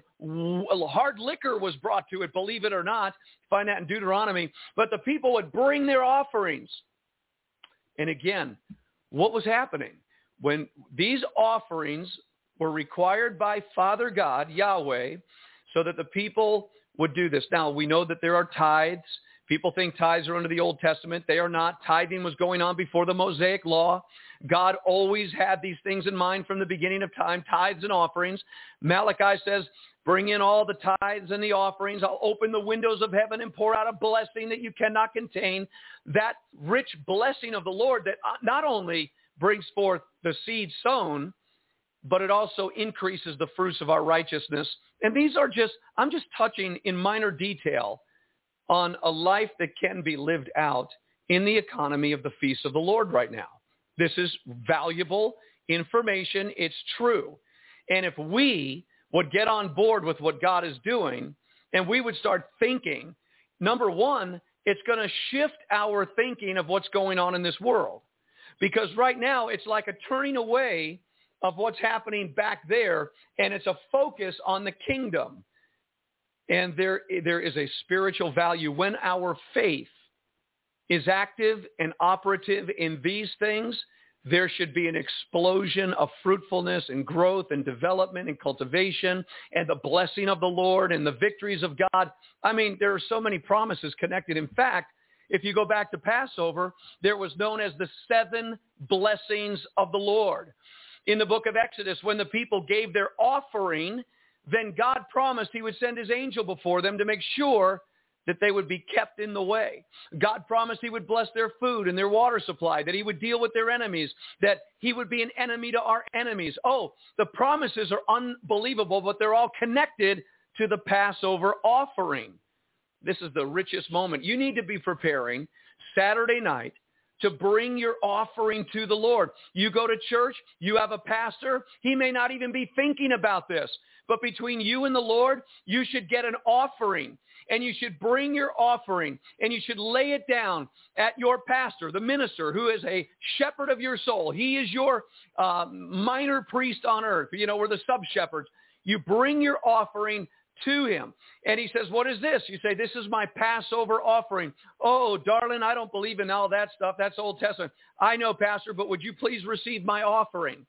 D: hard liquor was brought to it, believe it or not. Find that in Deuteronomy. But the people would bring their offerings. And again, what was happening? When these offerings were required by Father God, Yahweh, so that the people would do this. Now, we know that there are tithes. People think tithes are under the Old Testament. They are not. Tithing was going on before the Mosaic Law. God always had these things in mind from the beginning of time, tithes and offerings. Malachi says, bring in all the tithes and the offerings. I'll open the windows of heaven and pour out a blessing that you cannot contain. That rich blessing of the Lord that not only brings forth the seed sown, but it also increases the fruits of our righteousness. And these are just, I'm just touching in minor detail on a life that can be lived out in the economy of the Feast of the Lord right now. This is valuable information. It's true. And if we would get on board with what God is doing, and we would start thinking, number one, it's going to shift our thinking of what's going on in this world. Because right now, it's like a turning away of what's happening back there, and it's a focus on the kingdom. And there, there is a spiritual value. When our faith is active and operative in these things, there should be an explosion of fruitfulness and growth and development and cultivation and the blessing of the Lord and the victories of God. I mean, there are so many promises connected. In fact, if you go back to Passover, there was known as the seven blessings of the Lord. In the book of Exodus, when the people gave their offering, then God promised he would send his angel before them to make sure that they would be kept in the way. God promised he would bless their food and their water supply, that he would deal with their enemies, that he would be an enemy to our enemies. Oh, the promises are unbelievable, but they're all connected to the Passover offering. This is the richest moment. You need to be preparing Saturday night to bring your offering to the Lord. You go to church, you have a pastor, he may not even be thinking about this, but between you and the Lord, you should get an offering, and you should bring your offering, and you should lay it down at your pastor, the minister, who is a shepherd of your soul. He is your uh, minor priest on earth. You know, we're the sub-shepherds. You bring your offering to him. And he says, what is this? You say, this is my Passover offering. Oh, darling, I don't believe in all that stuff. That's Old Testament. I know, Pastor, but would you please receive my offering?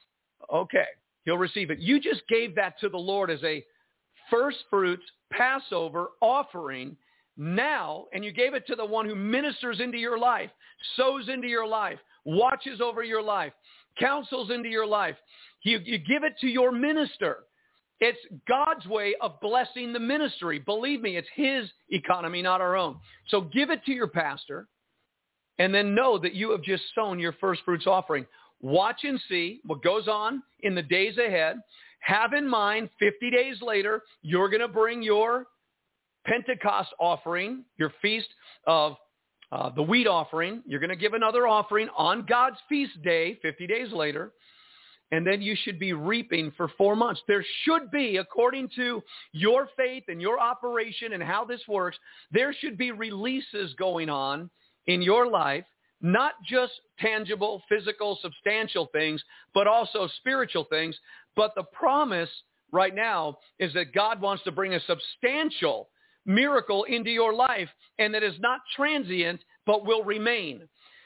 D: Okay, he'll receive it. You just gave that to the Lord as a first fruits Passover offering now, and you gave it to the one who ministers into your life, sows into your life, watches over your life, counsels into your life. You, you give it to your minister. It's God's way of blessing the ministry. Believe me, it's his economy, not our own. So give it to your pastor, and then know that you have just sown your first fruits offering. Watch and see what goes on in the days ahead. Have in mind, fifty days later, you're going to bring your Pentecost offering, your feast of uh, the wheat offering. You're going to give another offering on God's feast day, fifty days later. And then you should be reaping for four months. There should be, according to your faith and your operation and how this works, there should be releases going on in your life, not just tangible, physical, substantial things, but also spiritual things. But the promise right now is that God wants to bring a substantial miracle into your life, and that is not transient, but will remain.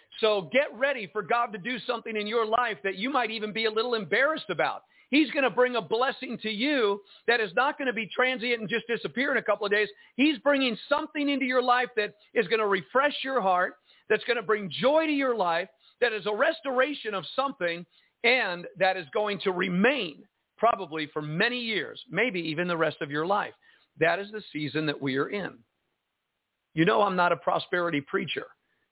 D: So get ready for God to do something in your life that you might even be a little embarrassed about. He's going to bring a blessing to you that is not going to be transient and just disappear in a couple of days. He's bringing something into your life that is going to refresh your heart, that's going to bring joy to your life, that is a restoration of something, and that is going to remain probably for many years, maybe even the rest of your life. That is the season that we are in. You know, I'm not a prosperity preacher.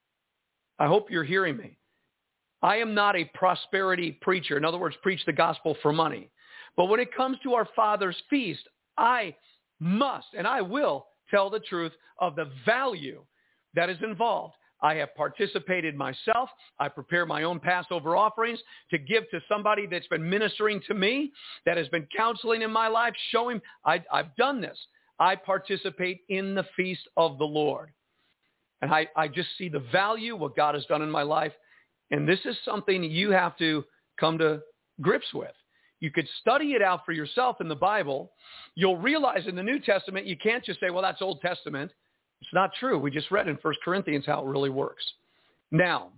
D: I hope you're hearing me. I am not a prosperity preacher. In other words, preach the gospel for money. But when it comes to our Father's feast, I must and I will tell the truth of the value that is involved. I have participated myself. I prepare my own Passover offerings to give to somebody that's been ministering to me, that has been counseling in my life, showing I, I've done this. I participate in the feast of the Lord. And I, I just see the value, what God has done in my life. And this is something you have to come to grips with. You could study it out for yourself in the Bible. You'll realize in the New Testament, you can't just say, well, that's Old Testament. It's not true. We just read in First Corinthians how it really works. Now,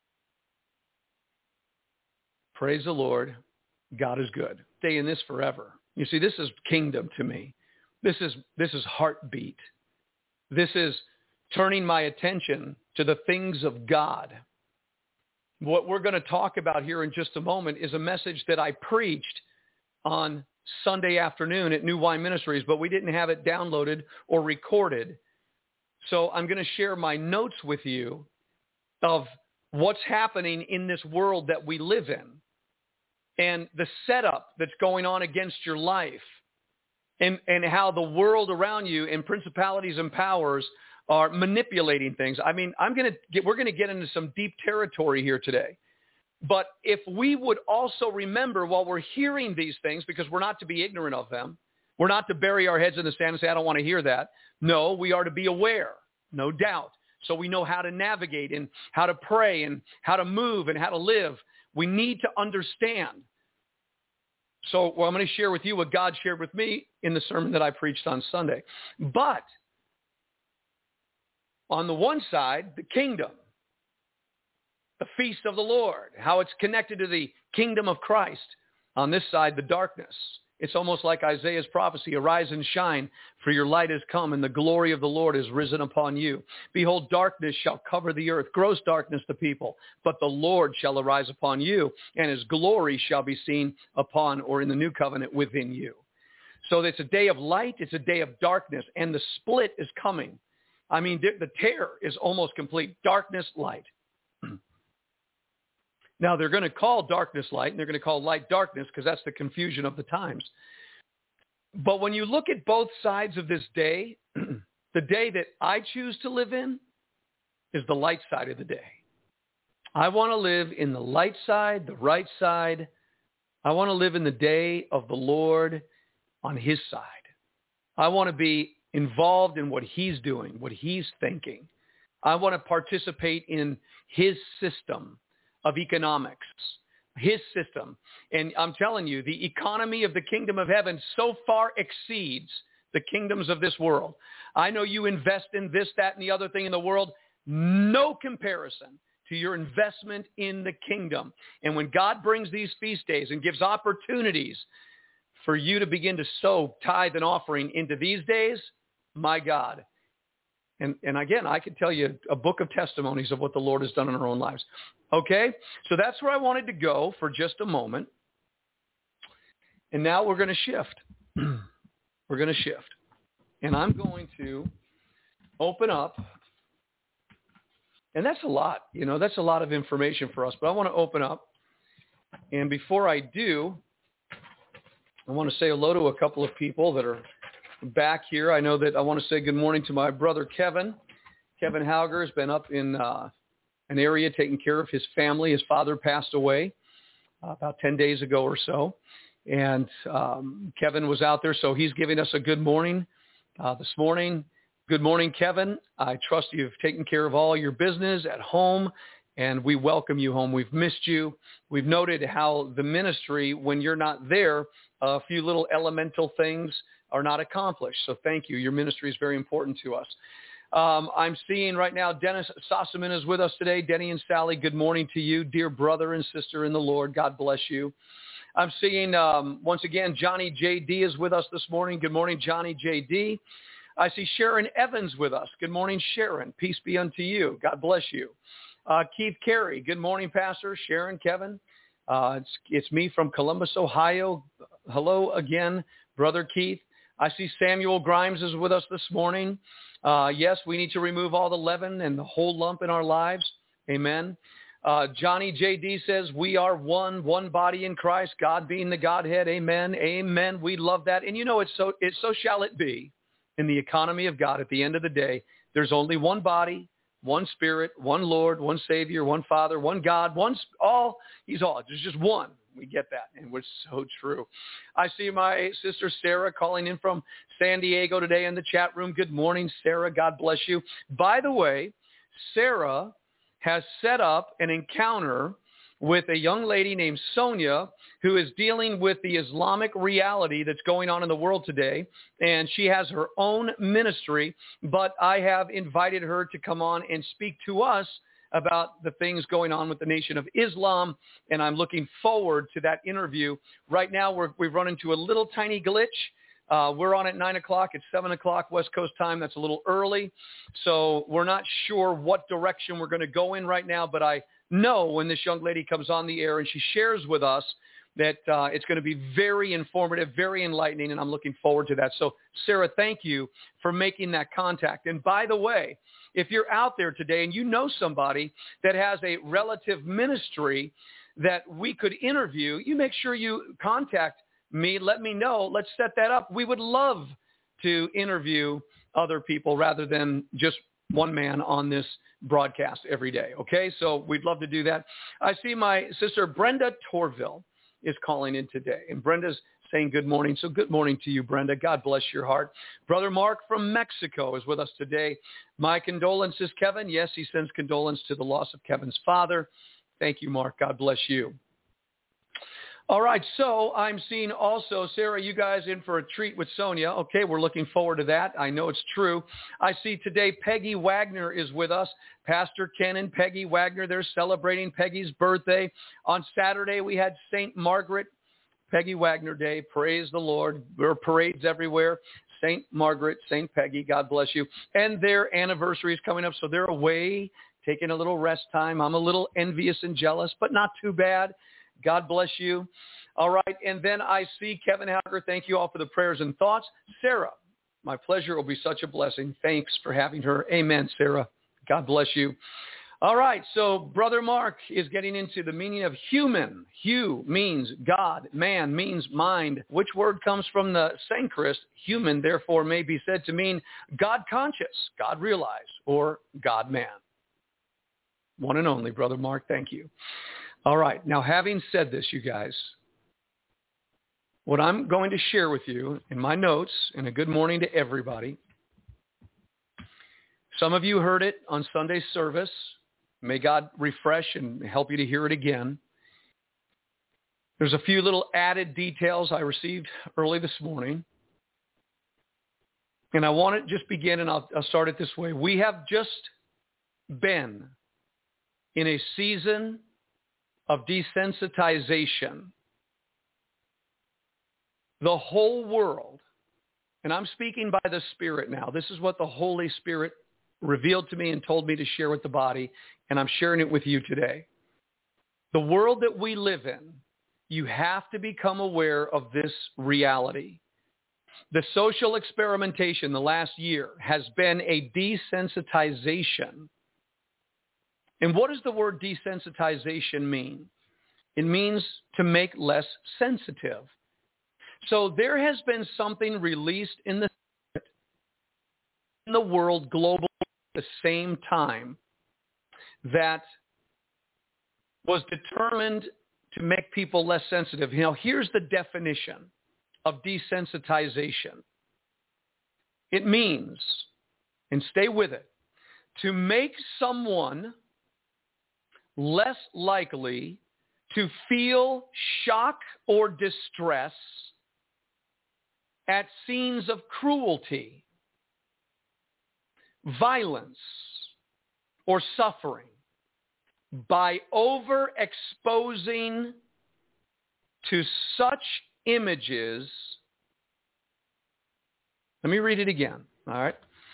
D: praise the Lord. God is good. Stay in this forever. You see, this is kingdom to me. This is, this is heartbeat. This is turning my attention to the things of God. What we're going to talk about here in just a moment is a message that I preached on Sunday afternoon at New Wine Ministries, but we didn't have it downloaded or recorded. So I'm going to share my notes with you of what's happening in this world that we live in and the setup that's going on against your life, and, and how the world around you and principalities and powers are manipulating things. I mean, I'm going to get, we're going to get into some deep territory here today. But if we would also remember while we're hearing these things, because we're not to be ignorant of them, we're not to bury our heads in the sand and say, I don't want to hear that. No, we are to be aware, no doubt. So we know how to navigate and how to pray and how to move and how to live. We need to understand. So well, I'm going to share with you what God shared with me in the sermon that I preached on Sunday. But on the one side, the kingdom, the feast of the Lord, how it's connected to the kingdom of Christ. On this side, the darkness. It's almost like Isaiah's prophecy, arise and shine, for your light has come, and the glory of the Lord is risen upon you. Behold, darkness shall cover the earth, gross darkness the people, but the Lord shall arise upon you, and his glory shall be seen upon, or in the new covenant, within you. So it's a day of light, it's a day of darkness, and the split is coming. I mean, the tear is almost complete. Darkness, light. Now, they're going to call darkness light, and they're going to call light darkness, because that's the confusion of the times. But when you look at both sides of this day, the day that I choose to live in is the light side of the day. I want to live in the light side, the right side. I want to live in the day of the Lord on his side. I want to be involved in what he's doing, what he's thinking. I want to participate in his system of economics, his system. And I'm telling you, the economy of the kingdom of heaven so far exceeds the kingdoms of this world. I know you invest in this, that, and the other thing in the world. No comparison to your investment in the kingdom. And when God brings these feast days and gives opportunities for you to begin to sow tithe and offering into these days, my God. And, and again, I could tell you a book of testimonies of what the Lord has done in our own lives. Okay? So that's where I wanted to go for just a moment. And now we're going to shift. We're going to shift. And I'm going to open up. And that's a lot. You know, that's a lot of information for us. But I want to open up. And before I do, I want to say hello to a couple of people that are back here. I know that I want to say good morning to my brother Kevin. Kevin Hauger has been up in uh, an area taking care of his family. His father passed away uh, about ten days ago or so. And um, Kevin was out there, so he's giving us a good morning uh, this morning. Good morning, Kevin. I trust you've taken care of all your business at home, and we welcome you home. We've missed you. We've noted how the ministry, when you're not there, a few little elemental things are not accomplished. So thank you. Your ministry is very important to us. Um, I'm seeing right now Dennis Sossaman is with us today. Denny and Sally, good morning to you, dear brother and sister in the Lord. God bless you. I'm seeing, um, once again, Johnny J D is with us this morning. Good morning, Johnny J D. I see Sharon Evans with us. Good morning, Sharon. Peace be unto you. God bless you. Uh, Keith Carey, good morning, Pastor. Sharon, Kevin. Uh, it's, it's me from Columbus, Ohio. Hello again, Brother Keith. I see Samuel Grimes is with us this morning. Uh, yes, we need to remove all the leaven and the whole lump in our lives. Amen. Uh, Johnny J D says, we are one, one body in Christ, God being the Godhead. Amen. Amen. We love that. And you know, it's so, it's so shall it be in the economy of God. At the end of the day, there's only one body, one Spirit, one Lord, one Savior, one Father, one God, one all. He's all. There's just one. We get that, and it's so true. I see my sister Sarah calling in from San Diego today in the chat room. Good morning, Sarah. God bless you. By the way, Sarah has set up an encounter with a young lady named Sonia who is dealing with the Islamic reality that's going on in the world today, and she has her own ministry, but I have invited her to come on and speak to us about the things going on with the Nation of Islam, and I'm looking forward to that interview. Right now, we're, we've run into a little tiny glitch. Uh, we're on at nine o'clock. It's seven o'clock West Coast time. That's a little early, so we're not sure what direction we're going to go in right now, but I know when this young lady comes on the air and she shares with us that uh, it's going to be very informative, very enlightening, and I'm looking forward to that. So, Sarah, thank you for making that contact. And by the way, if you're out there today and you know somebody that has a relative ministry that we could interview, you make sure you contact me. Let me know. Let's set that up. We would love to interview other people rather than just one man on this broadcast every day. Okay, so we'd love to do that. I see my sister Brenda Torville is calling in today, and Brenda's saying good morning. So good morning to you, Brenda. God bless your heart. Brother Mark from Mexico is with us today. My condolences, Kevin. Yes, he sends condolence to the loss of Kevin's father. Thank you, Mark. God bless you. All right, so I'm seeing also, Sarah, you guys in for a treat with Sonia. Okay, we're looking forward to that. I know it's true. I see today Peggy Wagner is with us. Pastor Ken and Peggy Wagner, they're celebrating Peggy's birthday. On Saturday, we had Saint Margaret, Peggy Wagner Day. Praise the Lord. There are parades everywhere. Saint Margaret, Saint Peggy, God bless you. And their anniversary is coming up, so they're away, taking a little rest time. I'm a little envious and jealous, but not too bad. God bless you. All right. And then I see Kevin Hauger. Thank you all for the prayers and thoughts. Sarah, my pleasure. It will be such a blessing. Thanks for having her. Amen, Sarah. God bless you. All right. So Brother Mark is getting into the meaning of human. Hu means God. Man means mind. Which word comes from the Sanskrit? Human, therefore, may be said to mean God conscious, God realized, or God man. one and only, Brother Mark. Thank you. All right. Now, having said this, you guys, what I'm going to share with you in my notes, and a good morning to everybody. Some of you heard it on Sunday's service. May God refresh and help you to hear it again. There's a few little added details I received early this morning. And I want to just begin, and I'll, I'll start it this way. We have just been in a season of desensitization. The whole world, and I'm speaking by the Spirit now. This is what the Holy Spirit revealed to me and told me to share with the body, and I'm sharing it with you today. The world that we live in, you have to become aware of this reality. The social experimentation the last year has been a desensitization. And what does the word desensitization mean? It means to make less sensitive. So there has been something released in the in the world globally at the same time that was determined to make people less sensitive. Now, here's the definition of desensitization. It means, and stay with it, to make someone less likely to feel shock or distress at scenes of cruelty, violence, or suffering by overexposing to such images. Let me read it again, all right?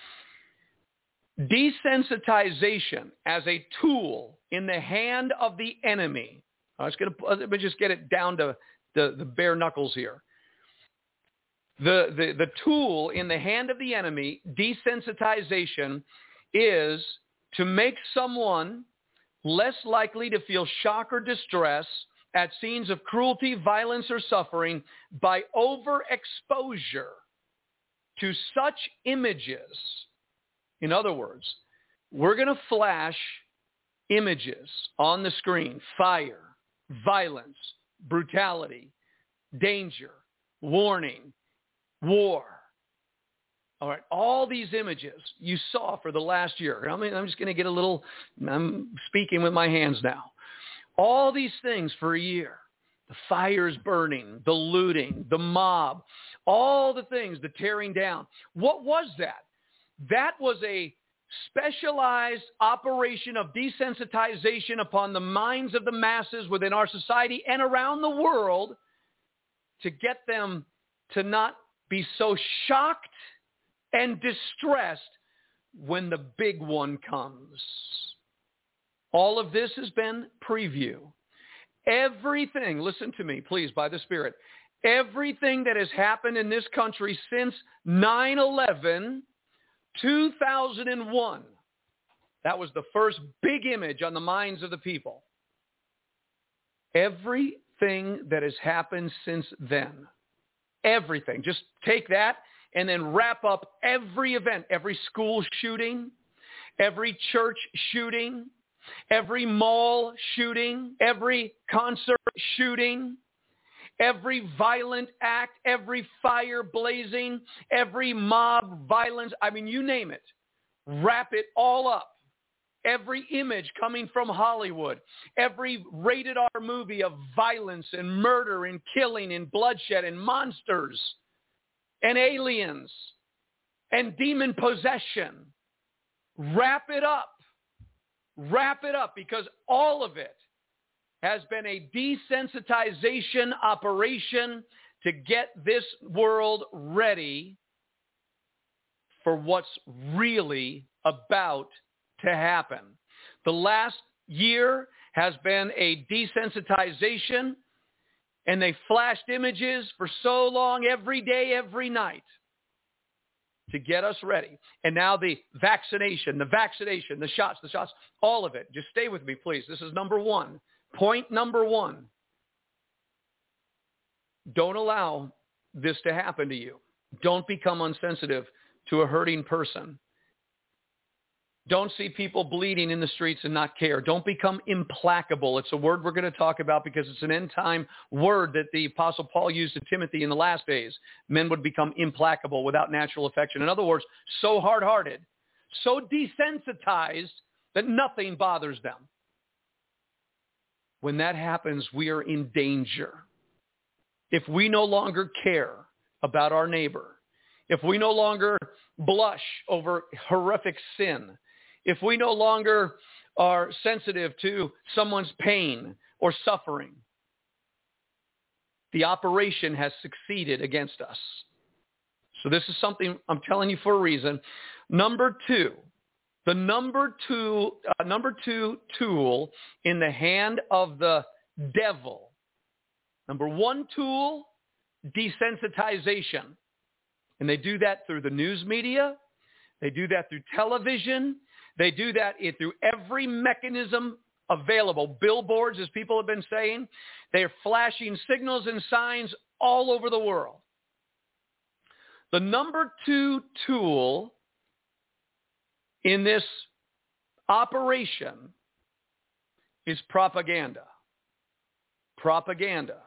D: Desensitization as a tool in the hand of the enemy. I was going to let me just get it down to the, the bare knuckles here. The, the, the tool in the hand of the enemy, desensitization, is to make someone less likely to feel shock or distress at scenes of cruelty, violence, or suffering by overexposure to such images. In other words, we're going to flash images on the screen: fire, violence, brutality, danger, warning, war. All right, all these images you saw for the last year. I mean, I'm just going to get a little, I'm speaking with my hands now. All these things for a year. The fires burning, the looting, the mob, all the things, the tearing down. What was that? That was a specialized operation of desensitization upon the minds of the masses within our society and around the world to get them to not be so shocked and distressed when the big one comes. All of this has been preview. Everything, listen to me, please, by the Spirit, everything that has happened in this country since nine eleven, two thousand one, that was the first big image on the minds of the people. Everything that has happened since then, everything, just take that and then wrap up every event, every school shooting, every church shooting, every mall shooting, every concert shooting, every violent act, every fire blazing, every mob violence. I mean, you name it. Wrap it all up. Every image coming from Hollywood, every rated R movie of violence and murder and killing and bloodshed and monsters and aliens and demon possession. Wrap it up. Wrap it up, because all of it has been a desensitization operation to get this world ready for what's really about to happen. The last year has been a desensitization, and they flashed images for so long, every day, every night, to get us ready. And now the vaccination, the vaccination, the shots, the shots, all of it. Just stay with me, please. This is number one. Point number one. Don't allow this to happen to you. Don't become insensitive to a hurting person. Don't see people bleeding in the streets and not care. Don't become implacable. It's a word we're going to talk about because it's an end-time word that the Apostle Paul used to Timothy in the last days. Men would become implacable without natural affection. In other words, so hard-hearted, so desensitized that nothing bothers them. When that happens, we are in danger. If we no longer care about our neighbor, if we no longer blush over horrific sin, if we no longer are sensitive to someone's pain or suffering, the operation has succeeded against us. So this is something I'm telling you for a reason. Number two, the number two, uh, number two tool in the hand of the devil. Number one tool, desensitization. And they do that through the news media. They do that through television. They do that through every mechanism available. Billboards, as people have been saying, they are flashing signals and signs all over the world. The number two tool in this operation is propaganda. Propaganda.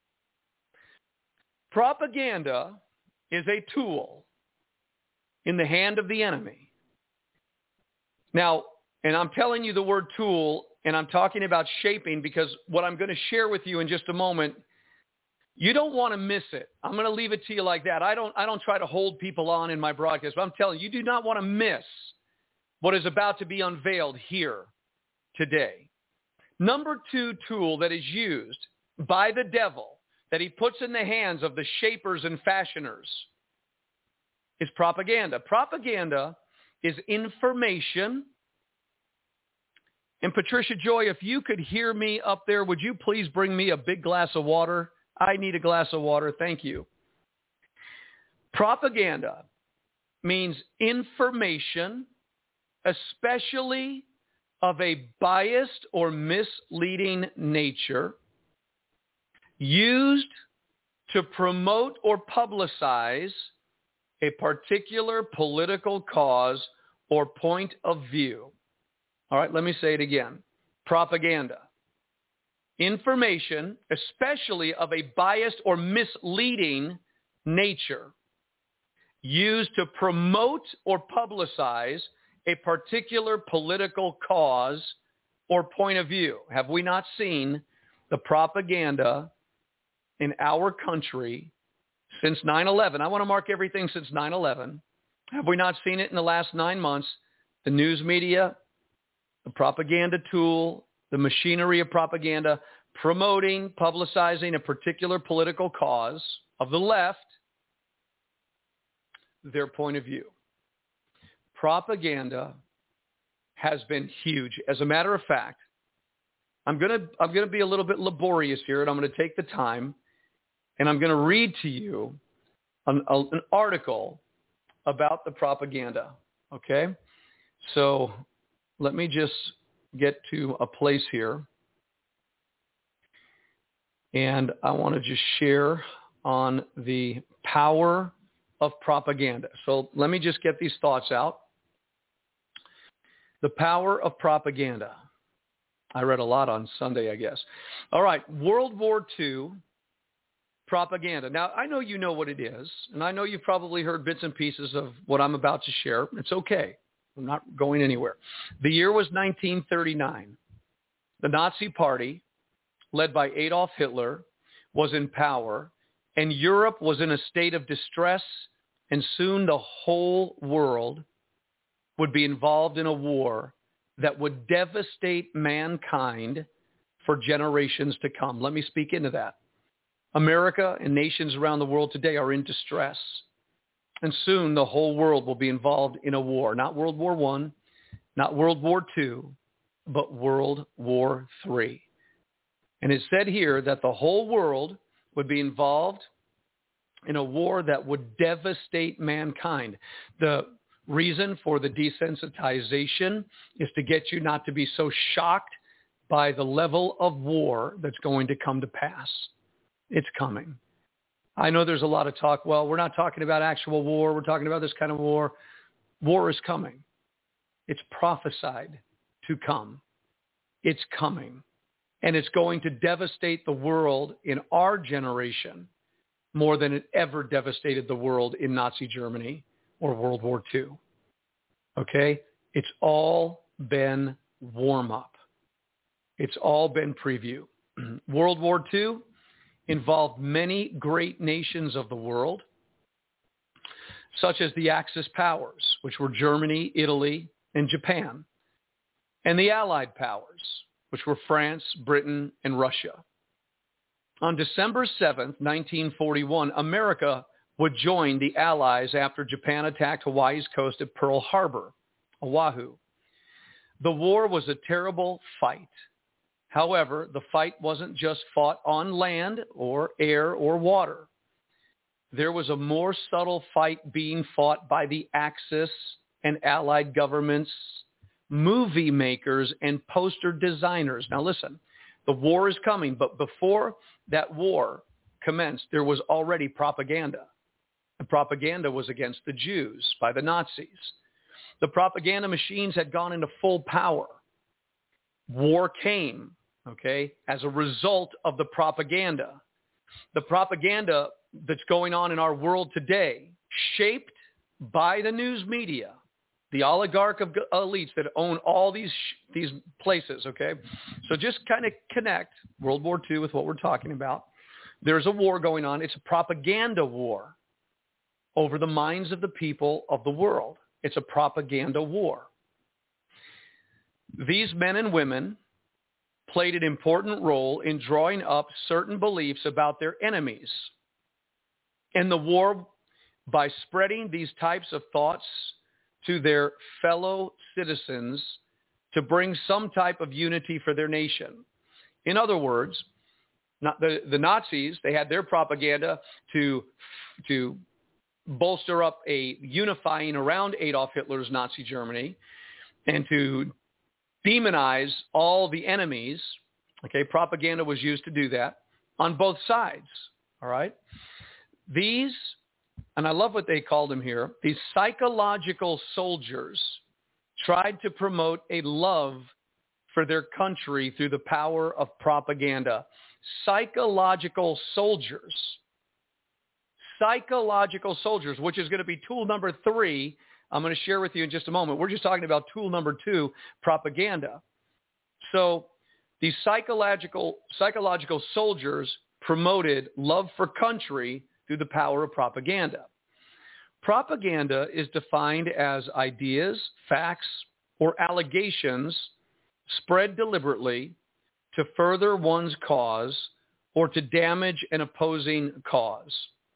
D: Propaganda is a tool in the hand of the enemy. Now, and I'm telling you the word tool, and I'm talking about shaping because what I'm going to share with you in just a moment, you don't want to miss it. I'm going to leave it to you like that. I don't, I don't try to hold people on in my broadcast, but I'm telling you, you do not want to miss what is about to be unveiled here today. Number two tool that is used by the devil that he puts in the hands of the shapers and fashioners is propaganda. Propaganda is information. And Patricia Joy, if you could hear me up there, would you please bring me a big glass of water? I need a glass of water. Thank you. Propaganda means information, especially of a biased or misleading nature, used to promote or publicize a particular political cause or point of view. All right, let me say it again. Propaganda. Information, especially of a biased or misleading nature, used to promote or publicize a particular political cause or point of view. Have we not seen the propaganda in our country since nine eleven? I want to mark everything since nine eleven. Have we not seen it in the last nine months? The news media, the propaganda tool, the machinery of propaganda, promoting, publicizing a particular political cause of the left, their point of view. Propaganda has been huge. As a matter of fact, I'm going to I'm going to be a little bit laborious here, and I'm going to take the time, and I'm going to read to you an, a, an article about the propaganda, okay? So let me just get to a place here, and I want to just share on the power of propaganda. So let me just get these thoughts out. The power of propaganda. I read a lot on Sunday, I guess. All right, World War Two propaganda. Now, I know you know what it is, and I know you've probably heard bits and pieces of what I'm about to share. It's okay. I'm not going anywhere. The year was nineteen thirty-nine. The Nazi Party, led by Adolf Hitler, was in power, and Europe was in a state of distress, and soon the whole world would be involved in a war that would devastate mankind for generations to come. Let me speak into that. America and nations around the world today are in distress. And soon the whole world will be involved in a war. Not World War One, not World War Two, but World War Three. And it said here that the whole world would be involved in a war that would devastate mankind. The reason for the desensitization is to get you not to be so shocked by the level of war that's going to come to pass. It's coming. I know there's a lot of talk, well, we're not talking about actual war. We're talking about this kind of war. War is coming. It's prophesied to come. It's coming. And it's going to devastate the world in our generation more than it ever devastated the world in Nazi Germany or World War Two. Okay? It's all been warm-up. It's all been preview. World War Two involved many great nations of the world, such as the Axis powers, which were Germany, Italy, and Japan, and the Allied powers, which were France, Britain, and Russia. On December seventh, nineteen forty-one, America would join the Allies after Japan attacked Hawaii's coast at Pearl Harbor, Oahu. The war was a terrible fight. However, the fight wasn't just fought on land or air or water. There was a more subtle fight being fought by the Axis and Allied governments, movie makers, and poster designers. Now listen, the war is coming, but before that war commenced, there was already propaganda. The propaganda was against the Jews by the Nazis. The propaganda machines had gone into full power. War came, okay, as a result of the propaganda. The propaganda that's going on in our world today, shaped by the news media, the oligarch of elites that own all these these places, okay? So just kind of connect World War Two with what we're talking about. There's a war going on. It's a propaganda war over the minds of the people of the world. It's a propaganda war. These men and women played an important role in drawing up certain beliefs about their enemies. And the war, by spreading these types of thoughts to their fellow citizens to bring some type of unity for their nation. In other words, not the, the Nazis, they had their propaganda to, to bolster up a unifying around Adolf Hitler's Nazi Germany and to demonize all the enemies. Okay, propaganda was used to do that on both sides, all right? These, and I love what they called them here, these psychological soldiers tried to promote a love for their country through the power of propaganda. Psychological soldiers. Psychological soldiers, which is going to be tool number three, I'm going to share with you in just a moment. We're just talking about tool number two, propaganda. So these psychological, psychological soldiers promoted love for country through the power of propaganda. Propaganda is defined as ideas, facts, or allegations spread deliberately to further one's cause or to damage an opposing cause.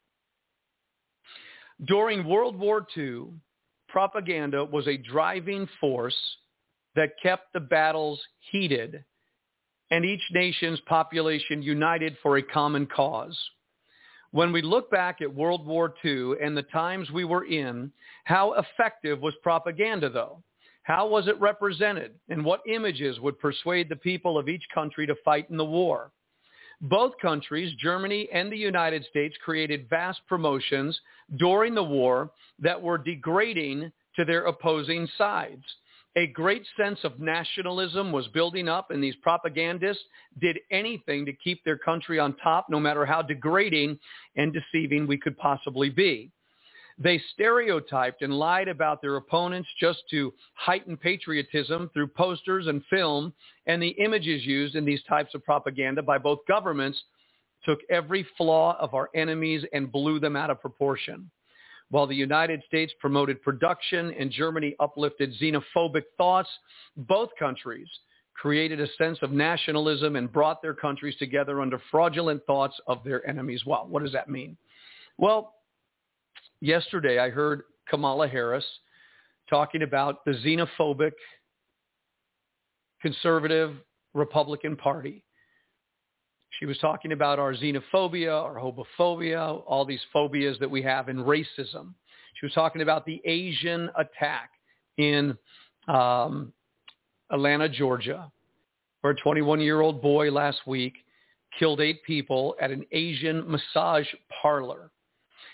D: During World War Two, propaganda was a driving force that kept the battles heated and each nation's population united for a common cause. When we look back at World War Two and the times we were in, how effective was propaganda, though? How was it represented? And what images would persuade the people of each country to fight in the war? Both countries, Germany and the United States, created vast promotions during the war that were degrading to their opposing sides. A great sense of nationalism was building up, and these propagandists did anything to keep their country on top, no matter how degrading and deceiving we could possibly be. They stereotyped and lied about their opponents just to heighten patriotism through posters and film, and the images used in these types of propaganda by both governments took every flaw of our enemies and blew them out of proportion. While the United States promoted production and Germany uplifted xenophobic thoughts, both countries created a sense of nationalism and brought their countries together under fraudulent thoughts of their enemies. Well, what does that mean? Well, yesterday I heard Kamala Harris talking about the xenophobic conservative Republican Party. She was talking about our xenophobia, our homophobia, all these phobias that we have, in racism. She was talking about the Asian attack in um, Atlanta, Georgia, where a twenty-one-year-old boy last week killed eight people at an Asian massage parlor.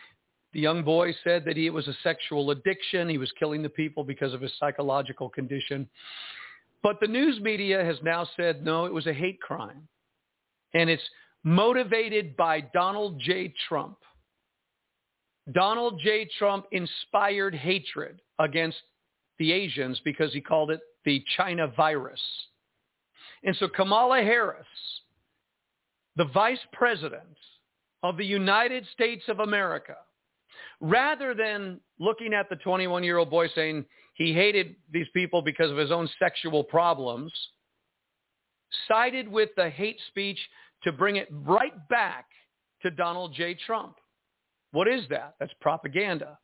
D: The young boy said that he, it was a sexual addiction. He was killing the people because of his psychological condition. But the news media has now said, no, it was a hate crime. And it's motivated by Donald J. Trump. Donald J. Trump inspired hatred against the Asians because he called it the China virus. And so Kamala Harris, the vice president of the United States of America, rather than looking at the twenty-one-year-old boy saying he hated these people because of his own sexual problems, sided with the hate speech to bring it right back to Donald J. Trump. What is that? That's propaganda.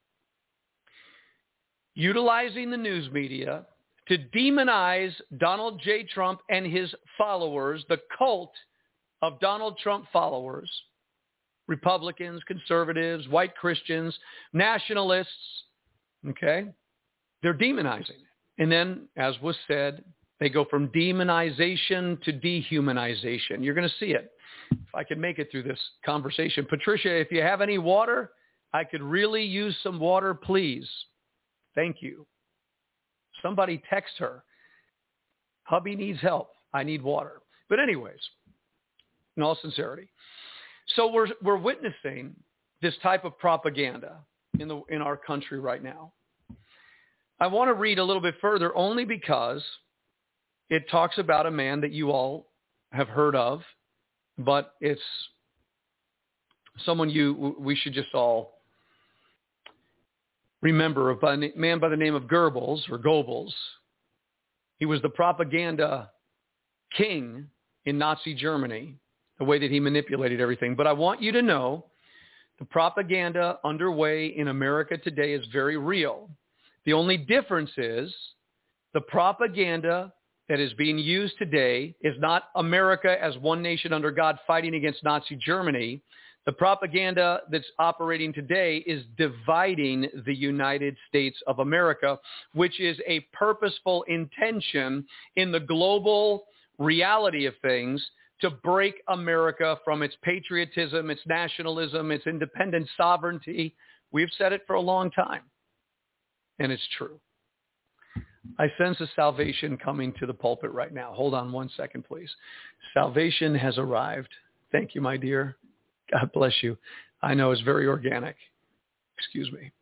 D: Utilizing the news media to demonize Donald J. Trump and his followers, the cult of Donald Trump followers, Republicans, conservatives, white Christians, nationalists, okay? They're demonizing it. And then, as was said, they go from demonization to dehumanization. You're going to see it. If I can make it through this conversation. Patricia, if you have any water, I could really use some water, please. Thank you. Somebody text her. Hubby needs help. I need water. But anyways, in all sincerity. So we're we're witnessing this type of propaganda in the in our country right now. I want to read a little bit further only because it talks about a man that you all have heard of, but it's someone you we should just all remember, a man by the name of Goebbels or Goebbels. He was the propaganda king in Nazi Germany, the way that he manipulated everything. But I want you to know the propaganda underway in America today is very real. The only difference is the propaganda that is being used today is not America as one nation under God fighting against Nazi Germany. The propaganda that's operating today is dividing the United States of America, which is a purposeful intention in the global reality of things to break America from its patriotism, its nationalism, its independent sovereignty. We've said it for a long time, and it's true. I sense a salvation coming to the pulpit right now. Hold on one second, please. Salvation has arrived. Thank you, my dear. God bless you. I know it's very organic. Excuse me.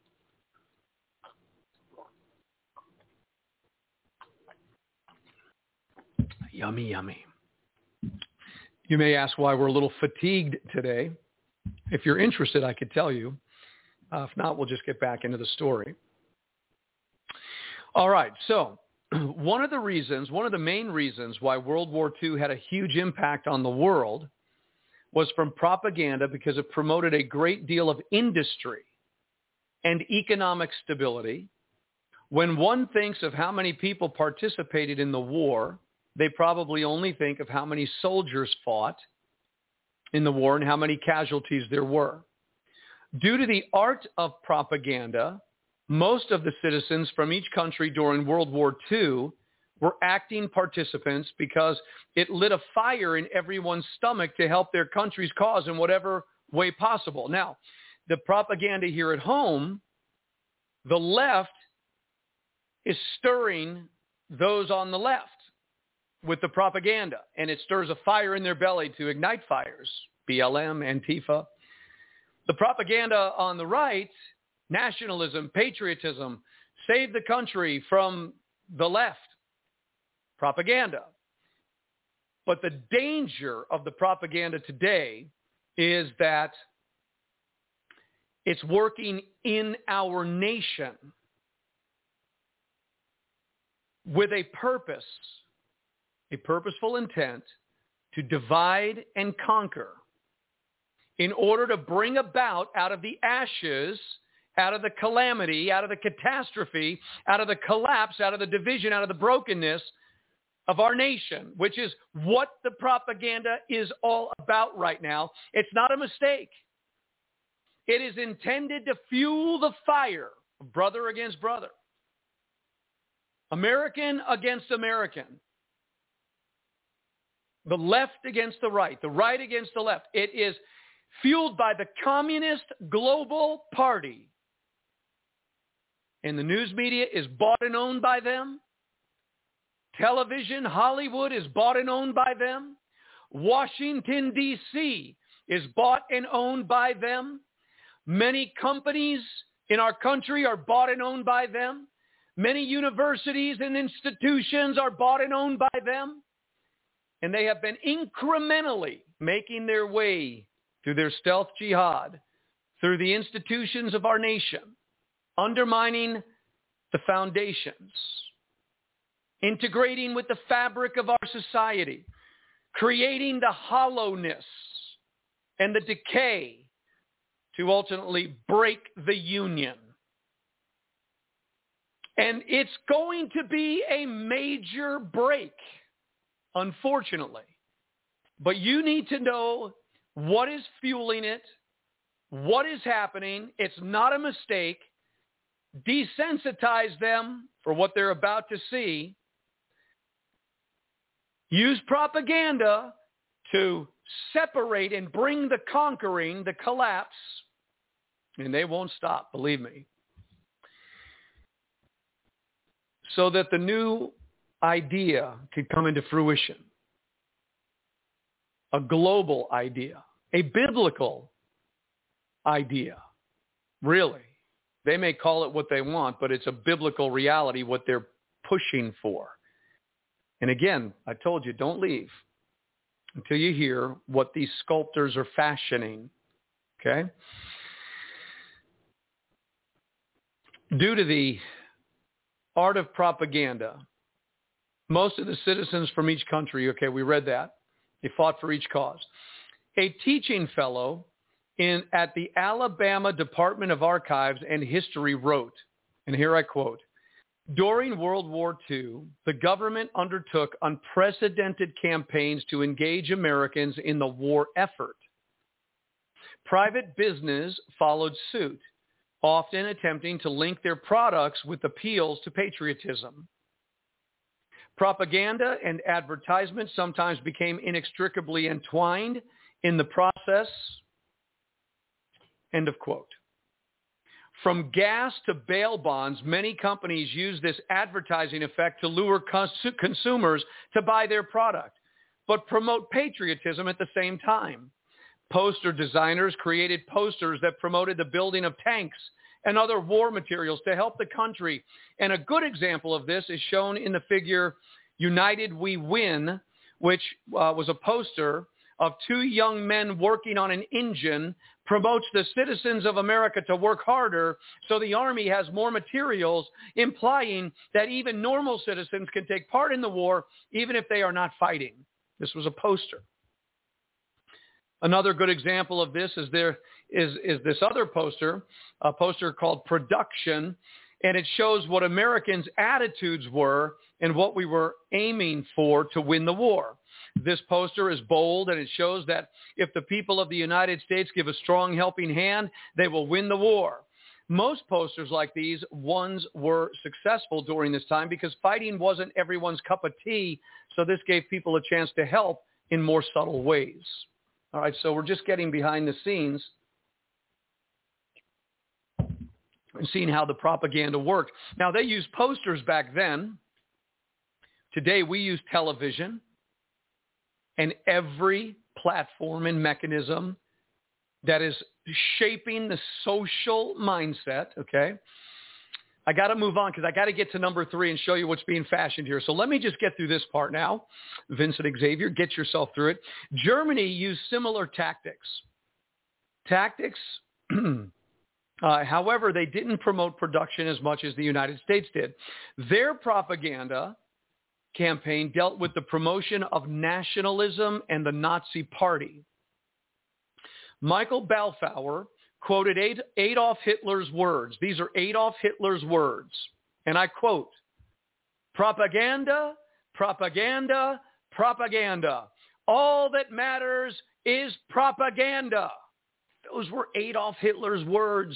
D: Yummy, yummy. You may ask why we're a little fatigued today. If you're interested, I could tell you. Uh, if not, we'll just get back into the story. All right. So one of the reasons, one of the main reasons why World War Two had a huge impact on the world was from propaganda because it promoted a great deal of industry and economic stability. When one thinks of how many people participated in the war, they probably only think of how many soldiers fought in the war and how many casualties there were. Due to the art of propaganda, most of the citizens from each country during World War Two were acting participants because it lit a fire in everyone's stomach to help their country's cause in whatever way possible. Now, the propaganda here at home, the left is stirring those on the left with the propaganda, and it stirs a fire in their belly to ignite fires, B L M, Antifa. The propaganda on the right, nationalism, patriotism, save the country from the left, propaganda. But the danger of the propaganda today is that it's working in our nation with a purpose, a purposeful intent to divide and conquer in order to bring about out of the ashes, out of the calamity, out of the catastrophe, out of the collapse, out of the division, out of the brokenness of our nation, which is what the propaganda is all about right now. It's not a mistake. It is intended to fuel the fire of brother against brother, American against American, the left against the right, the right against the left. It is fueled by the Communist Global Party. And the news media is bought and owned by them. Television, Hollywood is bought and owned by them. Washington, D C is bought and owned by them. Many companies in our country are bought and owned by them. Many universities and institutions are bought and owned by them. And they have been incrementally making their way through their stealth jihad, through the institutions of our nation, undermining the foundations, integrating with the fabric of our society, creating the hollowness and the decay to ultimately break the union. And it's going to be a major break, unfortunately. But you need to know what is fueling it, what is happening. It's not a mistake. Desensitize them for what they're about to see. Use propaganda to separate and bring the conquering, the collapse, and they won't stop, believe me. So that the new idea could come into fruition. A global idea, a biblical idea, really. They may call it what they want, but it's a biblical reality, what they're pushing for. And again, I told you, don't leave until you hear what these sculptors are fashioning, okay? Due to the art of propaganda, most of the citizens from each country, okay, we read that, they fought for each cause. A teaching fellow in at the Alabama Department of Archives and History wrote, and here I quote, "During World War Two, the government undertook unprecedented campaigns to engage Americans in the war effort. Private business followed suit, often attempting to link their products with appeals to patriotism. Propaganda and advertisement sometimes became inextricably entwined in the process." End of quote. From gas to bail bonds, many companies use this advertising effect to lure cons- consumers to buy their product, but promote patriotism at the same time. Poster designers created posters that promoted the building of tanks and other war materials to help the country. And a good example of this is shown in the figure United We Win, which uh, was a poster of two young men working on an engine, promotes the citizens of America to work harder so the Army has more materials, implying that even normal citizens can take part in the war even if they are not fighting. This was a poster. Another good example of this is there is, is this other poster, a poster called Production, and it shows what Americans' attitudes were and what we were aiming for to win the war. This poster is bold, and it shows that if the people of the United States give a strong helping hand, they will win the war. Most posters like these ones were successful during this time because fighting wasn't everyone's cup of tea, so this gave people a chance to help in more subtle ways. All right, so we're just getting behind the scenes and seeing how the propaganda worked. Now, they used posters back then. Today, we use television and every platform and mechanism that is shaping the social mindset, okay? I got to move on because I got to get to number three and show you what's being fashioned here. So let me just get through this part now. Vincent Xavier, get yourself through it. Germany used similar tactics. Tactics, uh, however, they didn't promote production as much as the United States did. Their propaganda campaign dealt with the promotion of nationalism and the Nazi Party. Michael Balfour quoted Adolf Hitler's words. These are Adolf Hitler's words. And I quote, "Propaganda, propaganda, propaganda. All that matters is propaganda." Those were Adolf Hitler's words.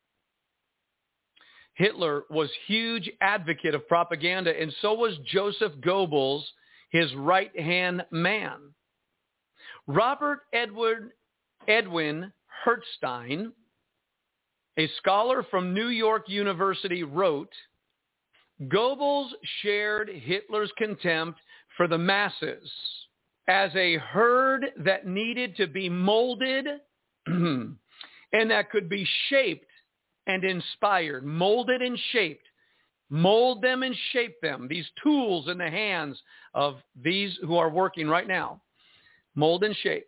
D: Hitler was a huge advocate of propaganda, and so was Joseph Goebbels, his right-hand man. Robert Edward Edwin Hertzstein, a scholar from New York University, wrote, Goebbels shared Hitler's contempt for the masses as a herd that needed to be molded and that could be shaped and inspired, molded and shaped. Mold them and shape them, these tools in the hands of these who are working right now. Mold and shape.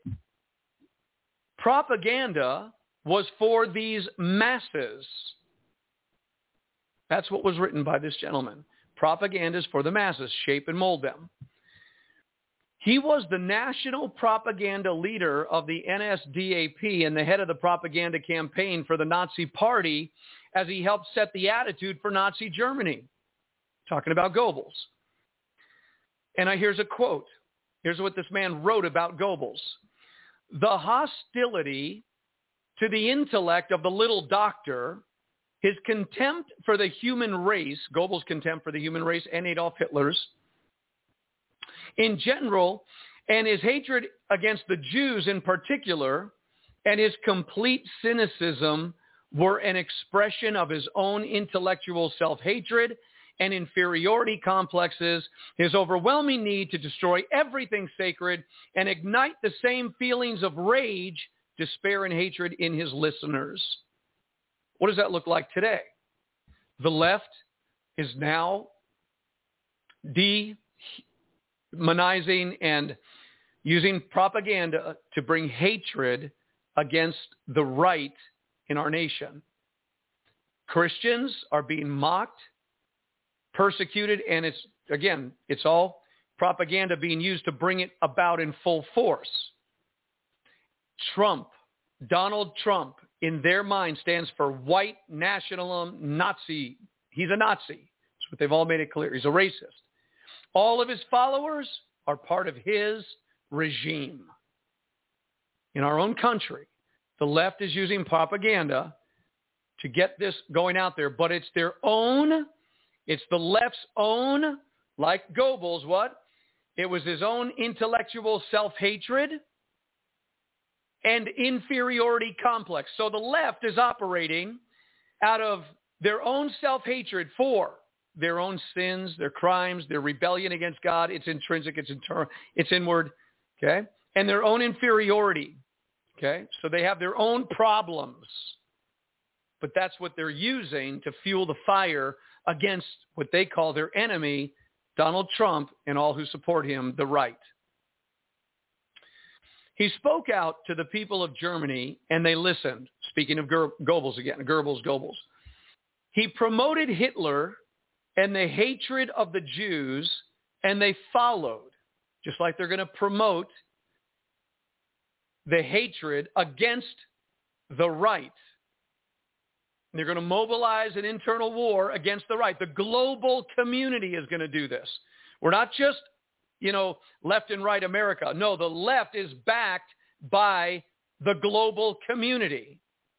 D: Propaganda was for these masses. That's what was written by this gentleman. Propaganda is for the masses. Shape and mold them. He was the national propaganda leader of the N S D A P and the head of the propaganda campaign for the Nazi Party as he helped set the attitude for Nazi Germany. Talking about Goebbels. And I, here's a quote. Here's what this man wrote about Goebbels. The hostility to the intellect of the little doctor, his contempt for the human race, Goebbels' contempt for the human race and Adolf Hitler's, in general, and his hatred against the Jews in particular, and his complete cynicism were an expression of his own intellectual self-hatred and inferiority complexes, his overwhelming need to destroy everything sacred and ignite the same feelings of rage, despair, and hatred in his listeners. What does that look like today? The left is now demonizing and using propaganda to bring hatred against the right in our nation. Christians are being mocked, persecuted, and it's, again, it's all propaganda being used to bring it about in full force. Trump, Donald Trump, in their mind stands for white nationalism, Nazi. He's a Nazi. That's what they've all made it clear. He's a racist. All of his followers are part of his regime. In our own country, the left is using propaganda to get this going out there, but it's their own, it's the left's own, like Goebbels, what? It was his own intellectual self-hatred and inferiority complex. So the left is operating out of their own self-hatred for their own sins, their crimes, their rebellion against God. It's intrinsic, it's internal, it's inward, okay? And their own inferiority, okay? So they have their own problems. But that's what they're using to fuel the fire against what they call their enemy, Donald Trump, and all who support him, the right. He spoke out to the people of Germany, and they listened. Speaking of Goebbels again, Goebbels, Goebbels. He promoted Hitler and the hatred of the Jews, and they followed, just like they're going to promote the hatred against the right. And they're going to mobilize an internal war against the right. The global community is going to do this. We're not just, you know, left and right America. No, the left is backed by the global community.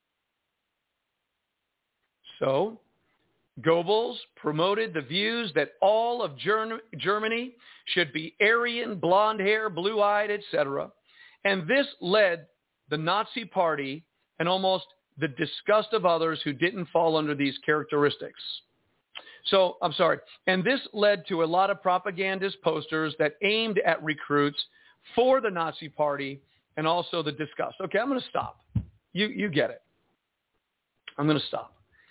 D: So Goebbels promoted the views that all of Ger- Germany should be Aryan, blonde hair, blue-eyed, et cetera. And this led the Nazi Party and almost the disgust of others who didn't fall under these characteristics. So, I'm sorry. And this led to a lot of propagandist posters that aimed at recruits for the Nazi Party and also the disgust. Okay, I'm going to stop. You, you get it. I'm going to stop.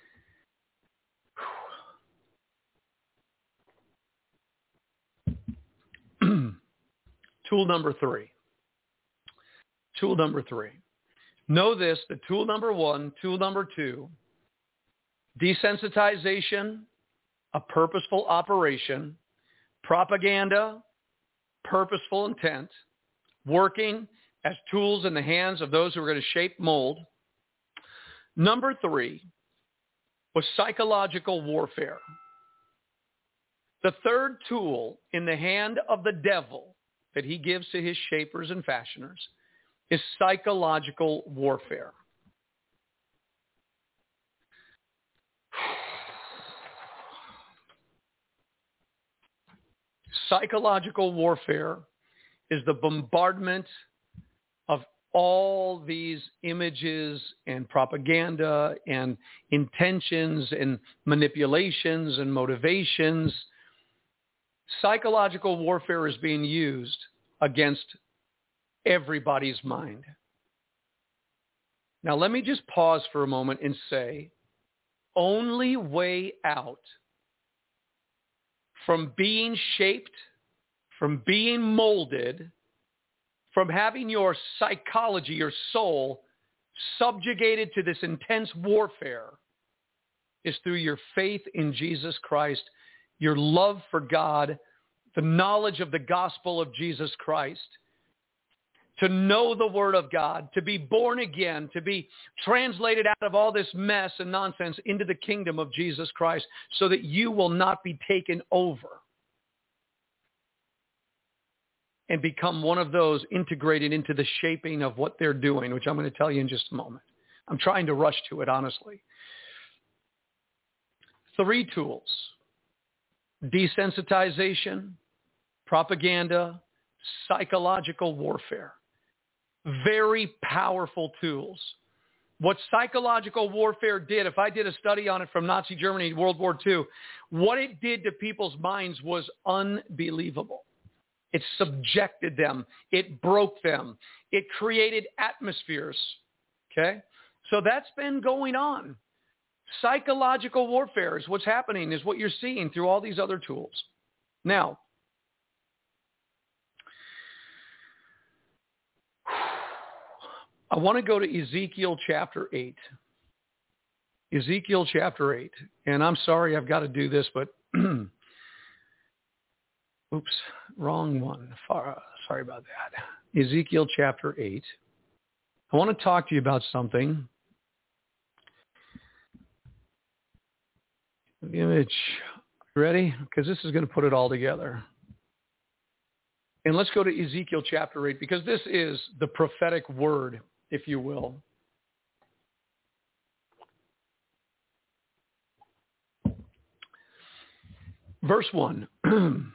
D: Tool number three. Tool number three. Know this, the tool number one, tool number two, desensitization, a purposeful operation, propaganda, purposeful intent, working as tools in the hands of those who are going to shape, mold. Number three was psychological warfare. The third tool in the hand of the devil that he gives to his shapers and fashioners is psychological warfare. Psychological warfare is the bombardment of all these images and propaganda and intentions and manipulations and motivations. Psychological warfare is being used against everybody's mind. Now, let me just pause for a moment and say, only way out from being shaped, from being molded, from having your psychology, your soul, subjugated to this intense warfare is through your faith in Jesus Christ, your love for God, the knowledge of the gospel of Jesus Christ, to know the Word of God, to be born again, to be translated out of all this mess and nonsense into the kingdom of Jesus Christ so that you will not be taken over and become one of those integrated into the shaping of what they're doing, which I'm going to tell you in just a moment. I'm trying to rush to it, honestly. Three tools: desensitization, propaganda, psychological warfare. Very powerful tools. What psychological warfare did, if I did a study on it from Nazi Germany, World War Two, what it did to people's minds was unbelievable. It subjected them. It broke them. It created atmospheres. Okay? So that's been going on. Psychological warfare is what's happening, is what you're seeing through all these other tools. Now, I want to go to Ezekiel chapter eight. Ezekiel chapter eight. And I'm sorry I've got to do this, but oops, wrong one. Far, sorry about that. Ezekiel chapter eight. I want to talk to you about something. The image. Ready? Because this is going to put it all together. And let's go to Ezekiel chapter eight, because this is the prophetic word, if you will. Verse one. And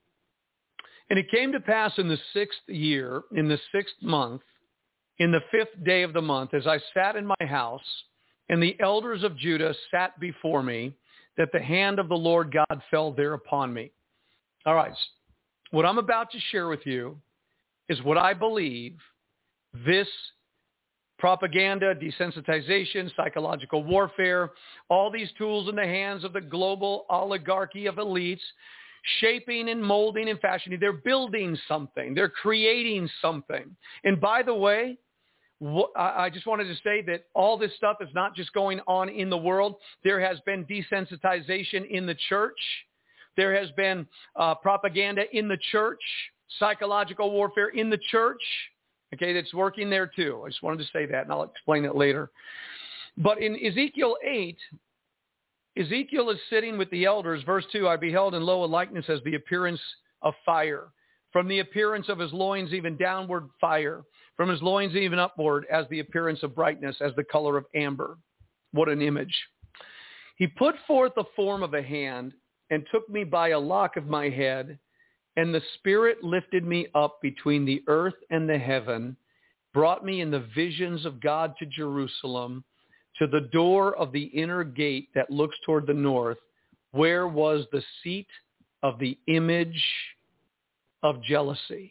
D: it came to pass in the sixth year, in the sixth month, in the fifth day of the month, as I sat in my house, and the elders of Judah sat before me, that the hand of the Lord God fell there upon me. All right. What I'm about to share with you is what I believe this propaganda, desensitization, psychological warfare, all these tools in the hands of the global oligarchy of elites, shaping and molding and fashioning. They're building something. They're creating something. And by the way, I just wanted to say that all this stuff is not just going on in the world. There has been desensitization in the church. There has been uh, propaganda in the church, psychological warfare in the church. Okay, that's working there too. I just wanted to say that, and I'll explain it later. But in Ezekiel eight, Ezekiel is sitting with the elders. Verse two, I beheld, and lo, a likeness as the appearance of fire. From the appearance of his loins, even downward fire. From his loins, even upward, as the appearance of brightness, as the color of amber. What an image. He put forth the form of a hand and took me by a lock of my head, and the Spirit lifted me up between the earth and the heaven, brought me in the visions of God to Jerusalem, to the door of the inner gate that looks toward the north, where was the seat of the image of jealousy,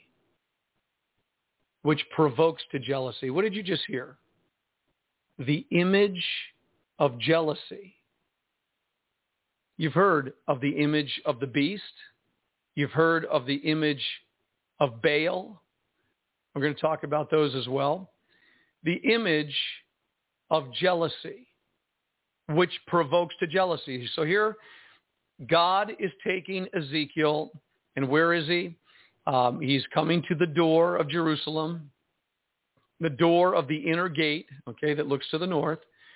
D: which provokes to jealousy. What did you just hear? The image of jealousy. You've heard of the image of the beast. You've heard of the image of Baal. We're going to talk about those as well. The image of jealousy, which provokes to jealousy. So here, God is taking Ezekiel, and where is he? Um, he's coming to the door of Jerusalem, the door of the inner gate, okay, that looks to the north.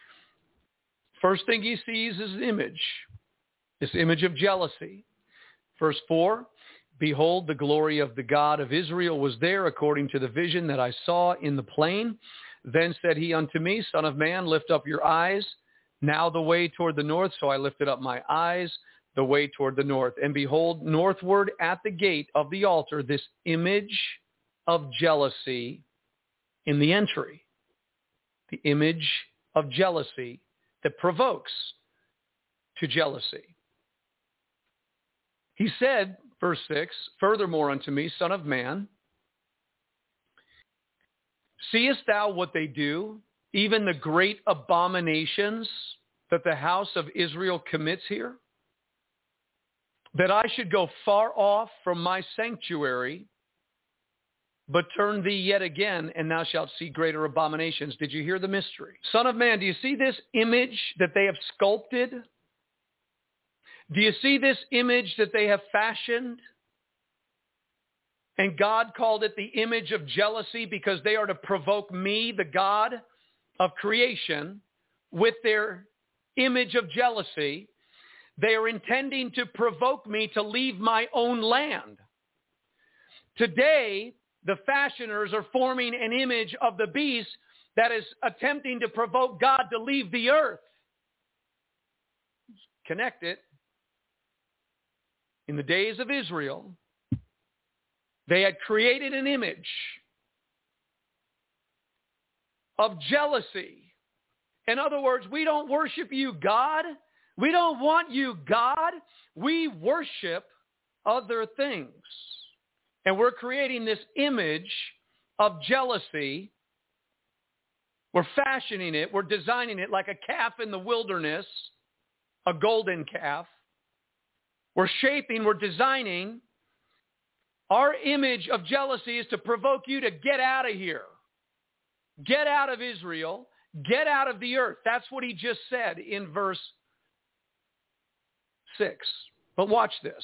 D: First thing he sees is an image, this image of jealousy. Verse four, behold, the glory of the God of Israel was there according to the vision that I saw in the plain. Then said he unto me, Son of man, lift up your eyes, now the way toward the north. So I lifted up my eyes, the way toward the north. And behold, northward at the gate of the altar, this image of jealousy in the entry. The image of jealousy that provokes to jealousy. He said, verse six, furthermore unto me, Son of man, seest thou what they do, even the great abominations that the house of Israel commits here? That I should go far off from my sanctuary, but turn thee yet again, and thou shalt see greater abominations. Did you hear the mystery? Son of man, do you see this image that they have sculpted? Do you see this image that they have fashioned? And God called it the image of jealousy because they are to provoke me, the God of creation, with their image of jealousy. They are intending to provoke me to leave my own land. Today, the fashioners are forming an image of the beast that is attempting to provoke God to leave the earth. Connect it. In the days of Israel, they had created an image of jealousy. In other words, we don't worship you, God. We don't want you, God. We worship other things. And we're creating this image of jealousy. We're fashioning it. We're designing it like a calf in the wilderness, a golden calf. We're shaping, we're designing. Our image of jealousy is to provoke you to get out of here. Get out of Israel. Get out of the earth. That's what he just said in verse six. But watch this.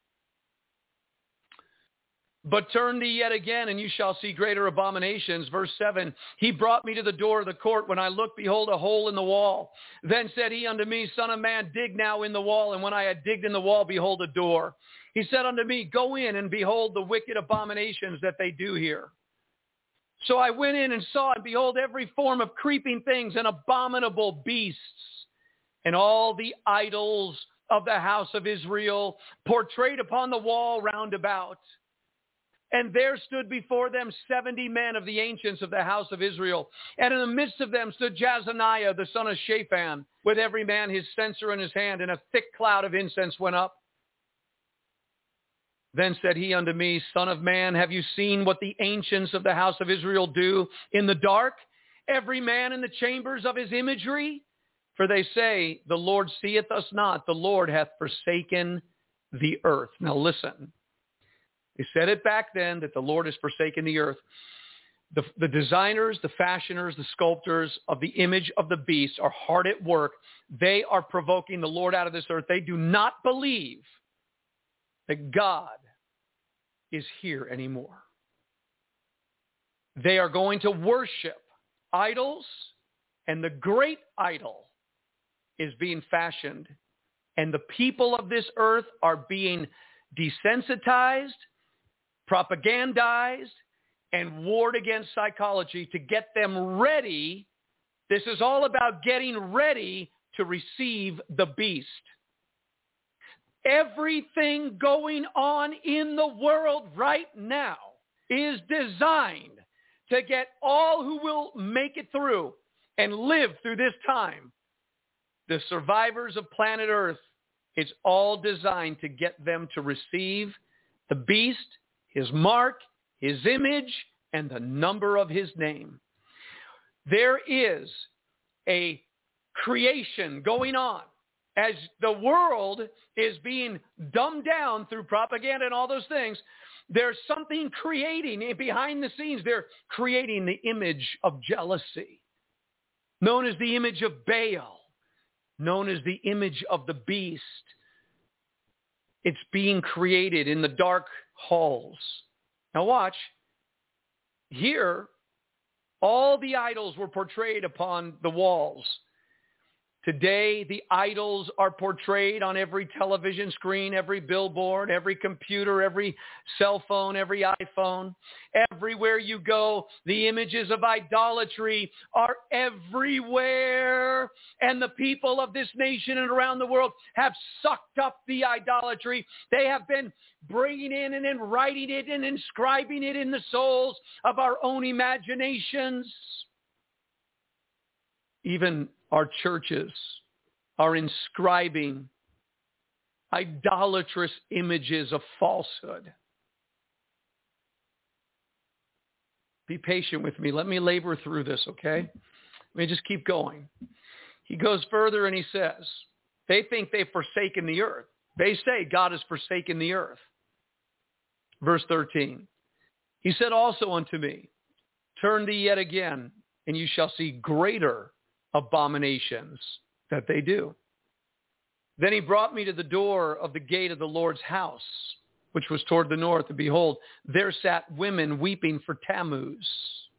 D: But turn thee yet again, and you shall see greater abominations. Verse seven, he brought me to the door of the court. When I looked, behold, a hole in the wall. Then said he unto me, Son of man, dig now in the wall. And when I had digged in the wall, behold, a door. He said unto me, go in and behold the wicked abominations that they do here. So I went in and saw, and behold, every form of creeping things and abominable beasts, and all the idols of the house of Israel portrayed upon the wall round about. And there stood before them seventy men of the ancients of the house of Israel. And in the midst of them stood Jazaniah, the son of Shaphan, with every man his censer in his hand, and a thick cloud of incense went up. Then said he unto me, Son of man, have you seen what the ancients of the house of Israel do in the dark? Every man in the chambers of his imagery? For they say, the Lord seeth us not. The Lord hath forsaken the earth. Now listen. They said it back then that the Lord has forsaken the earth. The, the designers, the fashioners, the sculptors of the image of the beast are hard at work. They are provoking the Lord out of this earth. They do not believe that God is here anymore. They are going to worship idols, and the great idol is being fashioned. And the people of this earth are being desensitized, propagandized, and warred against psychology to get them ready. This is all about getting ready to receive the beast. Everything going on in the world right now is designed to get all who will make it through and live through this time. The survivors of planet Earth, it's all designed to get them to receive the beast, his mark, his image, and the number of his name. There is a creation going on. As the world is being dumbed down through propaganda and all those things, there's something creating behind the scenes. They're creating the image of jealousy, known as the image of Baal, known as the image of the beast. It's being created in the dark halls. Now watch. Here, all the idols were portrayed upon the walls. Today, the idols are portrayed on every television screen, every billboard, every computer, every cell phone, every iPhone. Everywhere you go, the images of idolatry are everywhere. And the people of this nation and around the world have sucked up the idolatry. They have been bringing in and then writing it and inscribing it in the souls of our own imaginations. Even our churches are inscribing idolatrous images of falsehood. Be patient with me. Let me labor through this, okay? Let me just keep going. He goes further and he says, they think they've forsaken the earth. They say God has forsaken the earth. Verse thirteen. He said also unto me, turn thee yet again, and you shall see greater abominations that they do. Then he brought me to the door of the gate of the Lord's house, which was toward the north, and behold, there sat women weeping for Tammuz.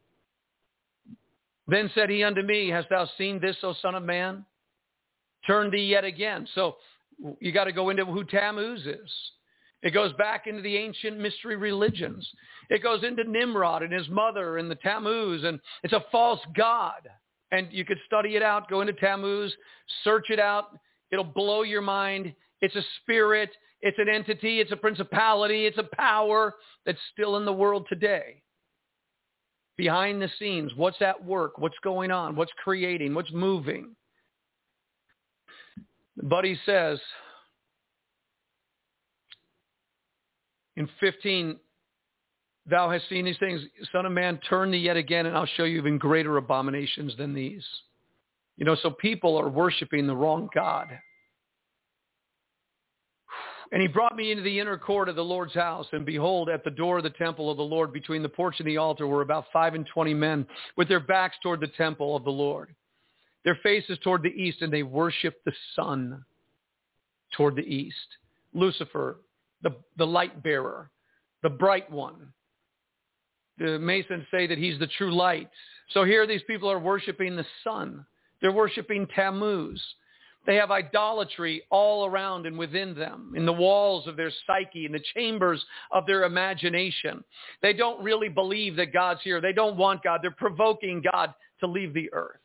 D: Then said he unto me, hast thou seen this, O son of man? Turn thee yet again. So you got to go into who Tammuz is. It goes back into the ancient mystery religions. It goes into Nimrod and his mother and the Tammuz, and it's a false god. And you could study it out, go into Tammuz, search it out. It'll blow your mind. It's a spirit. It's an entity. It's a principality. It's a power that's still in the world today. Behind the scenes, what's at work? What's going on? What's creating? What's moving? But he says in fifteen, thou hast seen these things, son of man, turn thee yet again, and I'll show you even greater abominations than these. You know, so people are worshiping the wrong God. And he brought me into the inner court of the Lord's house, and behold, at the door of the temple of the Lord, between the porch and the altar, were about five and twenty men, with their backs toward the temple of the Lord, their faces toward the east, and they worshiped the sun toward the east. Lucifer, the, the light bearer, the bright one. The Masons say that he's the true light. So here these people are worshiping the sun. They're worshiping Tammuz. They have idolatry all around and within them, in the walls of their psyche, in the chambers of their imagination. They don't really believe that God's here. They don't want God. They're provoking God to leave the earth.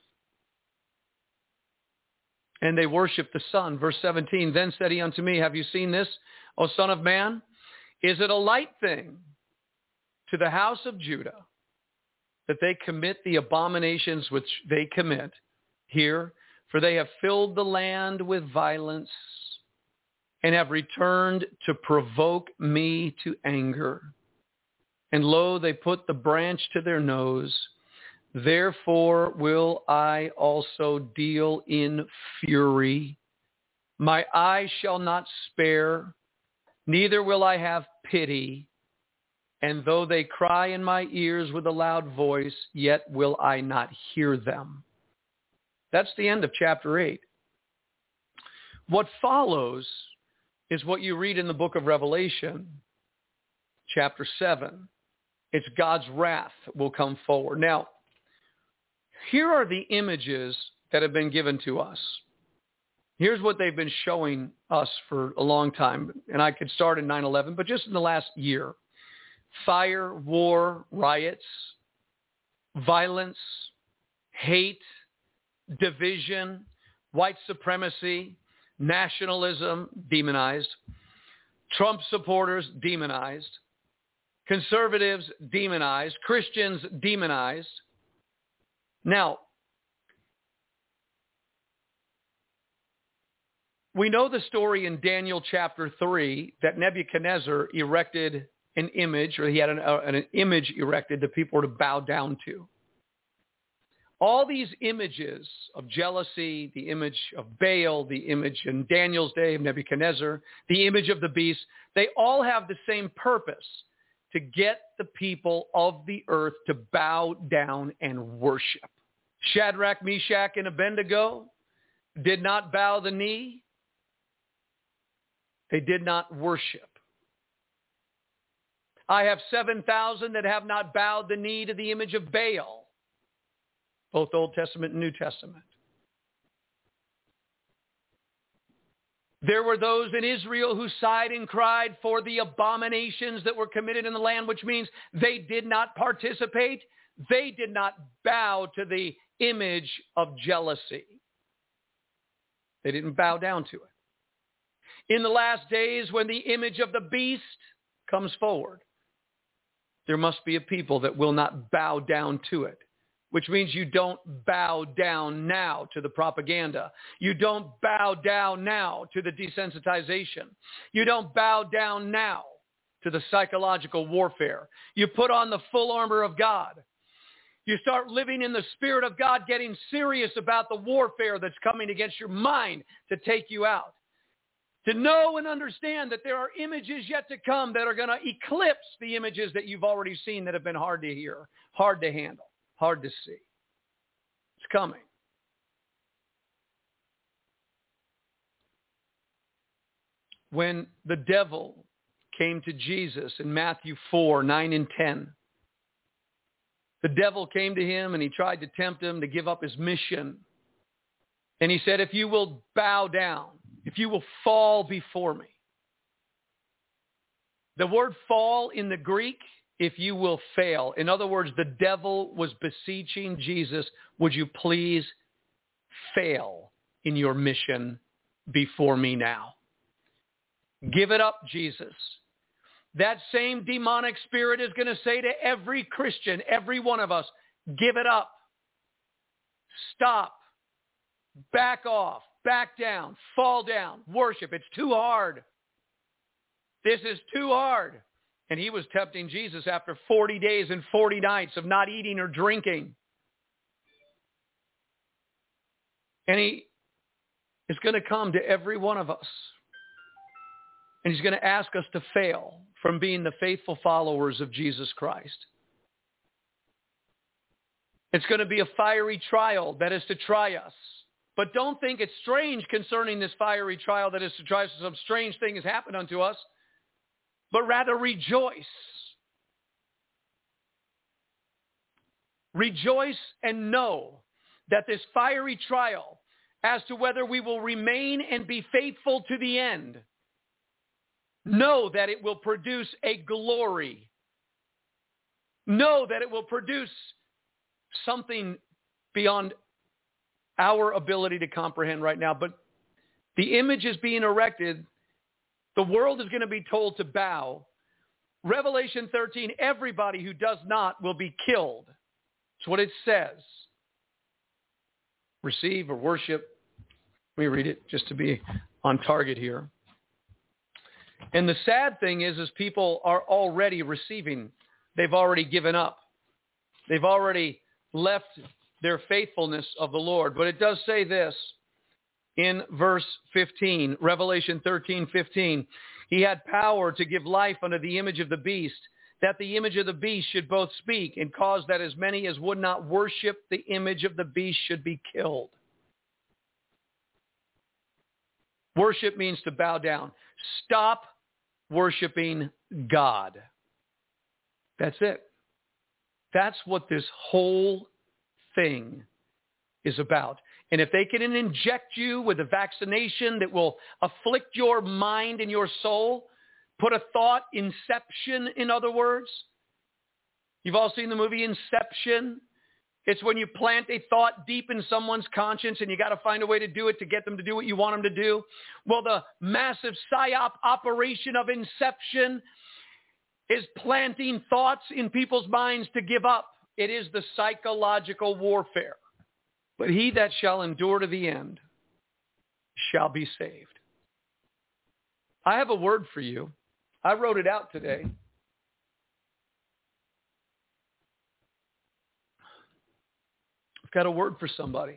D: And they worship the sun. Verse seventeen, then said he unto me, have you seen this, O son of man? Is it a light thing to the house of Judah that they commit the abominations which they commit here? For they have filled the land with violence and have returned to provoke me to anger. And lo, they put the branch to their nose. Therefore will I also deal in fury. My eye shall not spare, neither will I have pity. And though they cry in my ears with a loud voice, yet will I not hear them. That's the end of chapter eight. What follows is what you read in the book of Revelation, chapter seven. It's God's wrath will come forward. Now, here are the images that have been given to us. Here's what they've been showing us for a long time. And I could start in nine eleven, but just in the last year. Fire, war, riots, violence, hate, division, white supremacy, nationalism, demonized, Trump supporters, demonized, conservatives, demonized, Christians, demonized. Now, we know the story in Daniel chapter three that Nebuchadnezzar erected an image, or he had an, uh, an image erected that people were to bow down to. All these images of jealousy, the image of Baal, the image in Daniel's day of Nebuchadnezzar, the image of the beast, they all have the same purpose, to get the people of the earth to bow down and worship. Shadrach, Meshach, and Abednego did not bow the knee. They did not worship. I have seven thousand that have not bowed the knee to the image of Baal. Both Old Testament and New Testament. There were those in Israel who sighed and cried for the abominations that were committed in the land, which means they did not participate. They did not bow to the image of jealousy. They didn't bow down to it. In the last days, when the image of the beast comes forward, there must be a people that will not bow down to it, which means you don't bow down now to the propaganda. You don't bow down now to the desensitization. You don't bow down now to the psychological warfare. You put on the full armor of God. You start living in the Spirit of God, getting serious about the warfare that's coming against your mind to take you out. To know and understand that there are images yet to come that are going to eclipse the images that you've already seen that have been hard to hear, hard to handle, hard to see. It's coming. When the devil came to Jesus in Matthew four, nine and ten, the devil came to him and he tried to tempt him to give up his mission. And he said, if you will bow down, if you will fall before me. The word fall in the Greek, if you will fail. In other words, the devil was beseeching Jesus, would you please fail in your mission before me now? Give it up, Jesus. That same demonic spirit is going to say to every Christian, every one of us, give it up. Stop. Back off. Back down. Fall down. Worship. It's too hard. This is too hard. And he was tempting Jesus after forty days and forty nights of not eating or drinking. And he is going to come to every one of us. And he's going to ask us to fail from being the faithful followers of Jesus Christ. It's going to be a fiery trial that is to try us. But don't think it's strange concerning this fiery trial that is to try us. Some strange thing has happened unto us. But rather rejoice. Rejoice and know that this fiery trial, as to whether we will remain and be faithful to the end, know that it will produce a glory. Know that it will produce something beyond our ability to comprehend right now. But the image is being erected. The world is going to be told to bow. Revelation thirteen, everybody who does not will be killed. That's what it says. Receive or worship. Let me read it just to be on target here. And the sad thing is, is people are already receiving. They've already given up. They've already left their faithfulness of the Lord. But it does say this in verse fifteen, Revelation thirteen, fifteen. He had power to give life unto the image of the beast, that the image of the beast should both speak and cause that as many as would not worship the image of the beast should be killed. Worship means to bow down. Stop worshiping God. That's it. That's what this whole thing is about. And if they can inject you with a vaccination that will afflict your mind and your soul, put a thought, inception, in other words. You've all seen the movie Inception. It's when you plant a thought deep in someone's conscience and you got to find a way to do it to get them to do what you want them to do. Well, the massive psyop operation of Inception is planting thoughts in people's minds to give up. It is the psychological warfare. But he that shall endure to the end shall be saved. I have a word for you. I wrote it out today. I've got a word for somebody.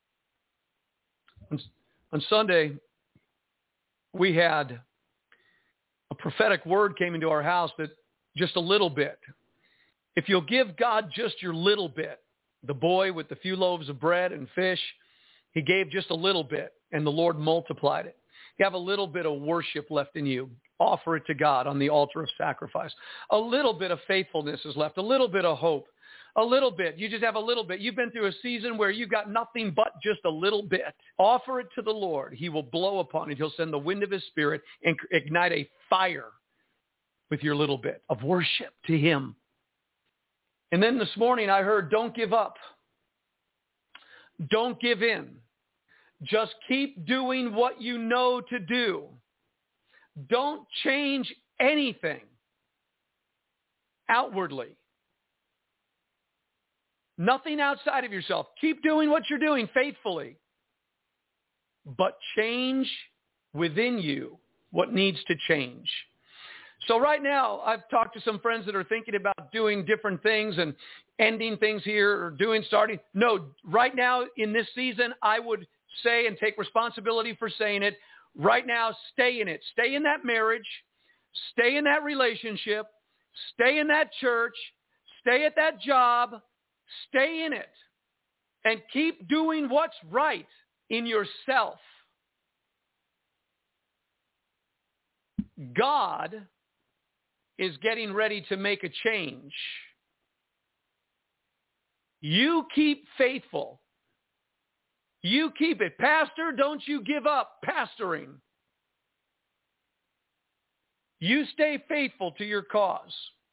D: On, on Sunday, we had a prophetic word came into our house that just a little bit. If you'll give God just your little bit, the boy with the few loaves of bread and fish, he gave just a little bit, and the Lord multiplied it. You have a little bit of worship left in you. Offer it to God on the altar of sacrifice. A little bit of faithfulness is left, a little bit of hope, a little bit. You just have a little bit. You've been through a season where you've got nothing but just a little bit. Offer it to the Lord. He will blow upon it. He'll send the wind of his spirit and ignite a fire with your little bit of worship to him. And then this morning I heard, don't give up. Don't give in. Just keep doing what you know to do. Don't change anything outwardly. Nothing outside of yourself. Keep doing what you're doing faithfully. But change within you what needs to change. So right now, I've talked to some friends that are thinking about doing different things and ending things here or doing, starting. No, right now in this season, I would say and take responsibility for saying it. Right now, stay in it. Stay in that marriage. Stay in that relationship. Stay in that church. Stay at that job. Stay in it. And keep doing what's right in yourself. God is getting ready to make a change. You keep faithful. You keep it. Pastor, don't you give up pastoring. You stay faithful to your cause.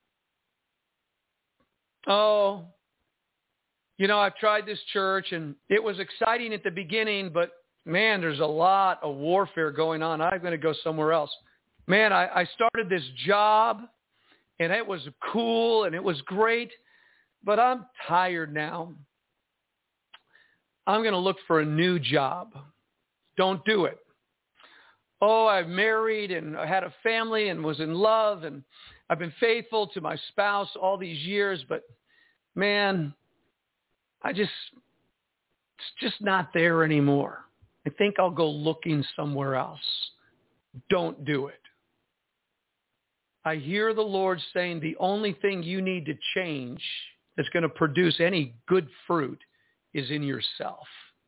D: Oh, you know, I've tried this church and it was exciting at the beginning, but man, there's a lot of warfare going on. I'm going to go somewhere else. Man, I, I started this job and it was cool and it was great, but I'm tired now. I'm going to look for a new job. Don't do it. Oh, I've married and I had a family and was in love and I've been faithful to my spouse all these years, but man, I just, it's just not there anymore. I think I'll go looking somewhere else. Don't do it. I hear the Lord saying the only thing you need to change that's going to produce any good fruit is in yourself.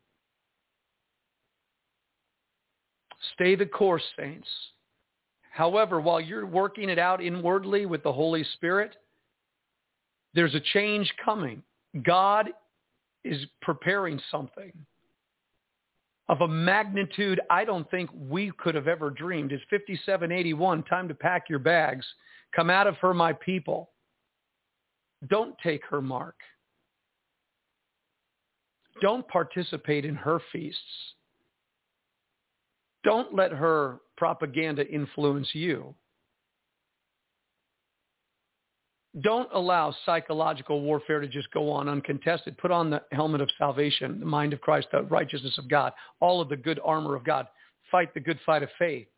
D: Stay the course, saints. However, while you're working it out inwardly with the Holy Spirit, there's a change coming. God is preparing something of a magnitude I don't think we could have ever dreamed. It's fifty-seven eighty-one, time to pack your bags. Come out of her, my people. Don't take her mark. Don't participate in her feasts. Don't let her propaganda influence you. Don't allow psychological warfare to just go on uncontested. Put on the helmet of salvation, the mind of Christ, the righteousness of God, all of the good armor of God. Fight the good fight of faith.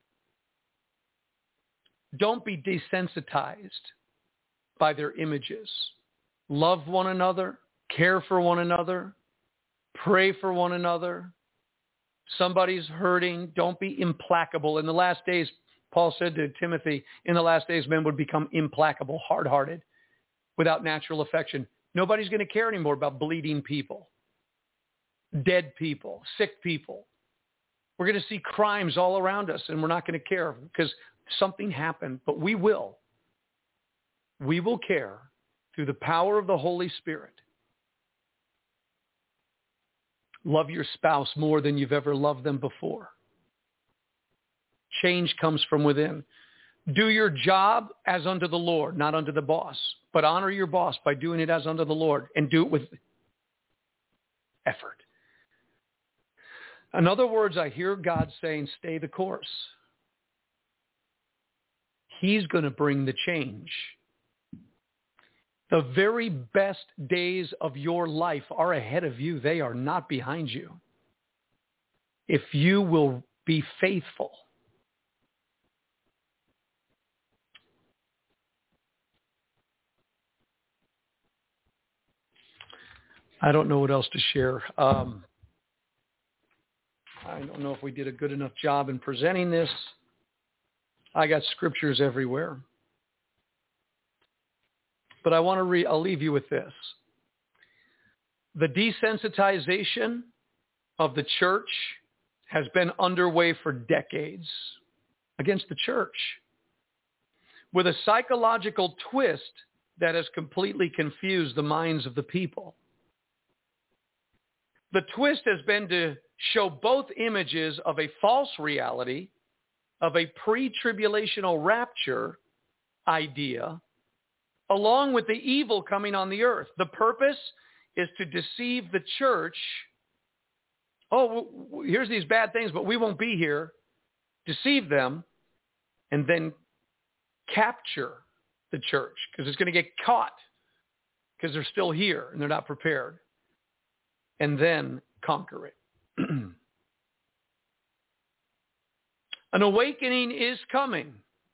D: Don't be desensitized by their images. Love one another, care for one another, pray for one another. Somebody's hurting. Don't be implacable. In the last days, Paul said to Timothy, in the last days, men would become implacable, hard-hearted, without natural affection. Nobody's going to care anymore about bleeding people, dead people, sick people. We're going to see crimes all around us, and we're not going to care because something happened, but we will. We will care through the power of the Holy Spirit. Love your spouse more than you've ever loved them before. Change comes from within. Do your job as unto the Lord, not unto the boss. But honor your boss by doing it as unto the Lord and do it with effort. In other words, I hear God saying, stay the course. He's going to bring the change. The very best days of your life are ahead of you. They are not behind you. If you will be faithful. I don't know what else to share. Um, I don't know if we did a good enough job in presenting this. I got scriptures everywhere. But I want to re- I'll leave you with this. The desensitization of the church has been underway for decades against the church with a psychological twist that has completely confused the minds of the people. The twist has been to show both images of a false reality, of a pre-tribulational rapture idea, along with the evil coming on the earth. The purpose is to deceive the church Oh, here's these bad things, but we won't be here. Deceive them, and then capture the church because it's going to get caught because they're still here and they're not prepared. And then conquer it. An awakening is coming.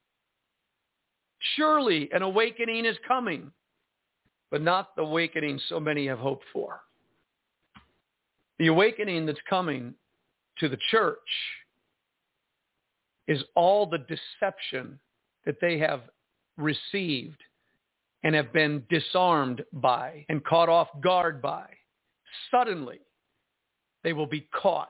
D: Surely an awakening is coming, but not the awakening so many have hoped for. The awakening that's coming to the church is all the deception that they have received and have been disarmed by and caught off guard by. Suddenly, they will be caught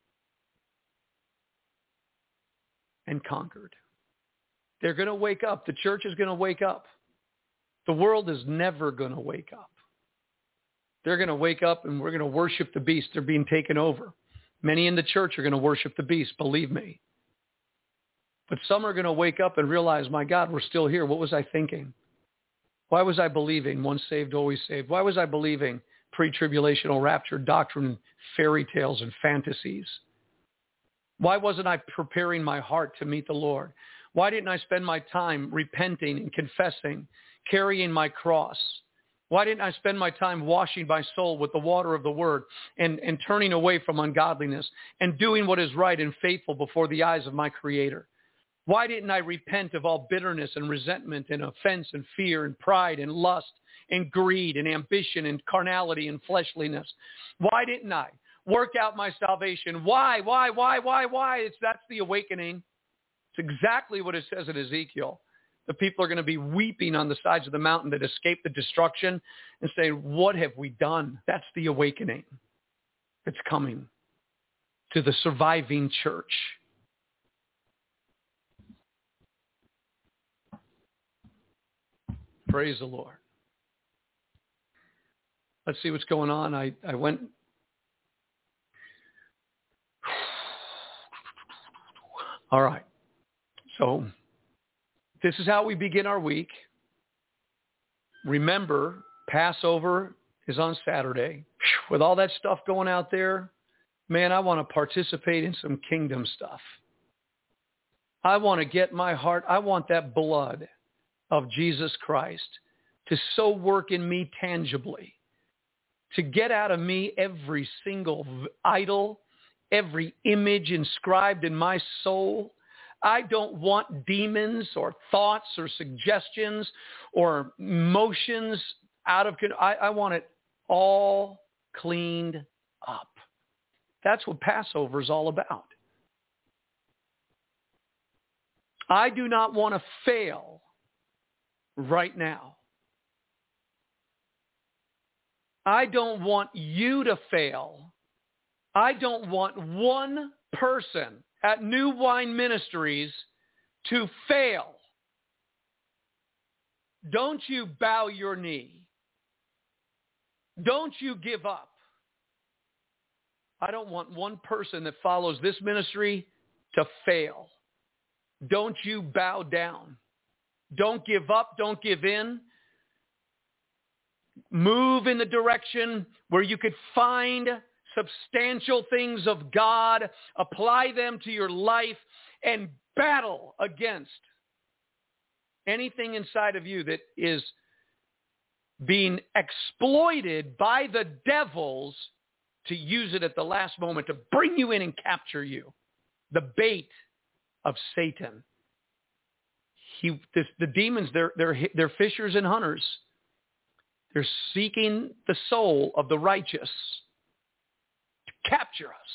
D: and conquered. They're going to wake up. The church is going to wake up. The world is never going to wake up. They're going to wake up and we're going to worship the beast. They're being taken over. Many in the church are going to worship the beast, believe me. But some are going to wake up and realize, my God, we're still here. What was I thinking? Why was I believing once saved, always saved? Why was I believing pre-tribulational rapture doctrine, fairy tales, and fantasies? Why wasn't I preparing my heart to meet the Lord? Why didn't I spend my time repenting and confessing, carrying my cross? Why didn't I spend my time washing my soul with the water of the word and, and turning away from ungodliness and doing what is right and faithful before the eyes of my Creator? Why didn't I repent of all bitterness and resentment and offense and fear and pride and lust and greed and ambition and carnality and fleshliness? Why didn't I work out my salvation? Why, why, why, why, why? It's, that's the awakening. It's exactly what it says in Ezekiel. The people are going to be weeping on the sides of the mountain that escaped the destruction and saying, what have we done? That's the awakening that's coming to the surviving church. Praise the Lord. Let's see what's going on. I, I went... All right. So this is how we begin our week. Remember, Passover is on Saturday. With all that stuff going out there, man, I want to participate in some kingdom stuff. I want to get my heart, I want that blood of Jesus Christ to so work in me tangibly, to get out of me every single idol, every image inscribed in my soul. I don't want demons or thoughts or suggestions or emotions out of control. I, I want it all cleaned up. That's what Passover is all about. I do not want to fail right now. I don't want you to fail. I don't want one person at New Wine Ministries to fail. Don't you bow your knee. Don't you give up. I don't want one person that follows this ministry to fail. Don't you bow down. Don't give up. Don't give in. Move in the direction where you could find substantial things of God, apply them to your life, and battle against anything inside of you that is being exploited by the devils to use it at the last moment to bring you in and capture you. The bait of Satan. He, this, the demons, they're, they're, they're fishers and hunters. They're seeking the soul of the righteous to capture us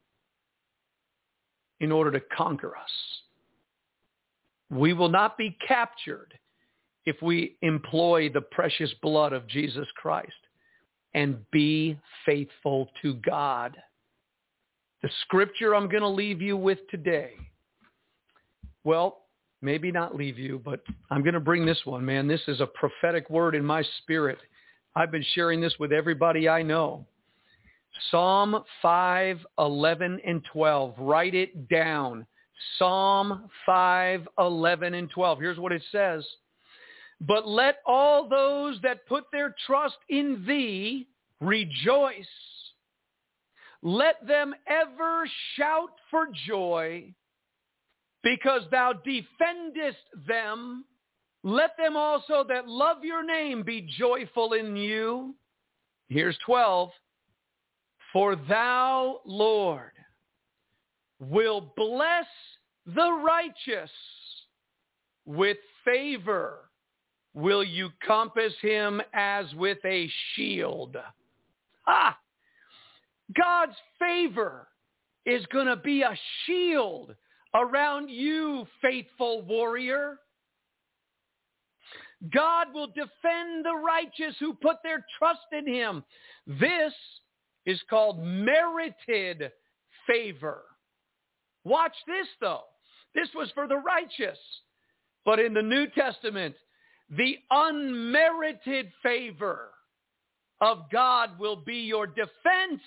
D: in order to conquer us. We will not be captured if we employ the precious blood of Jesus Christ and be faithful to God. The scripture I'm going to leave you with today, well, maybe not leave you, but I'm going to bring this one, man. This is a prophetic word in my spirit. I've been sharing this with everybody I know. Psalm five, eleven, and twelve. Write it down. Psalm five, eleven, and twelve. Here's what it says. But let all those that put their trust in thee rejoice. let them ever shout for joy, because thou defendest them. Let them also that love your name be joyful in you. Here's twelve. For thou, Lord, will bless the righteous. With favor will you compass him as with a shield. Ah! God's favor is going to be a shield around you, faithful warrior. God will defend the righteous who put their trust in him. This is called merited favor. Watch this, though. This was for the righteous. But in the New Testament, the unmerited favor of God will be your defense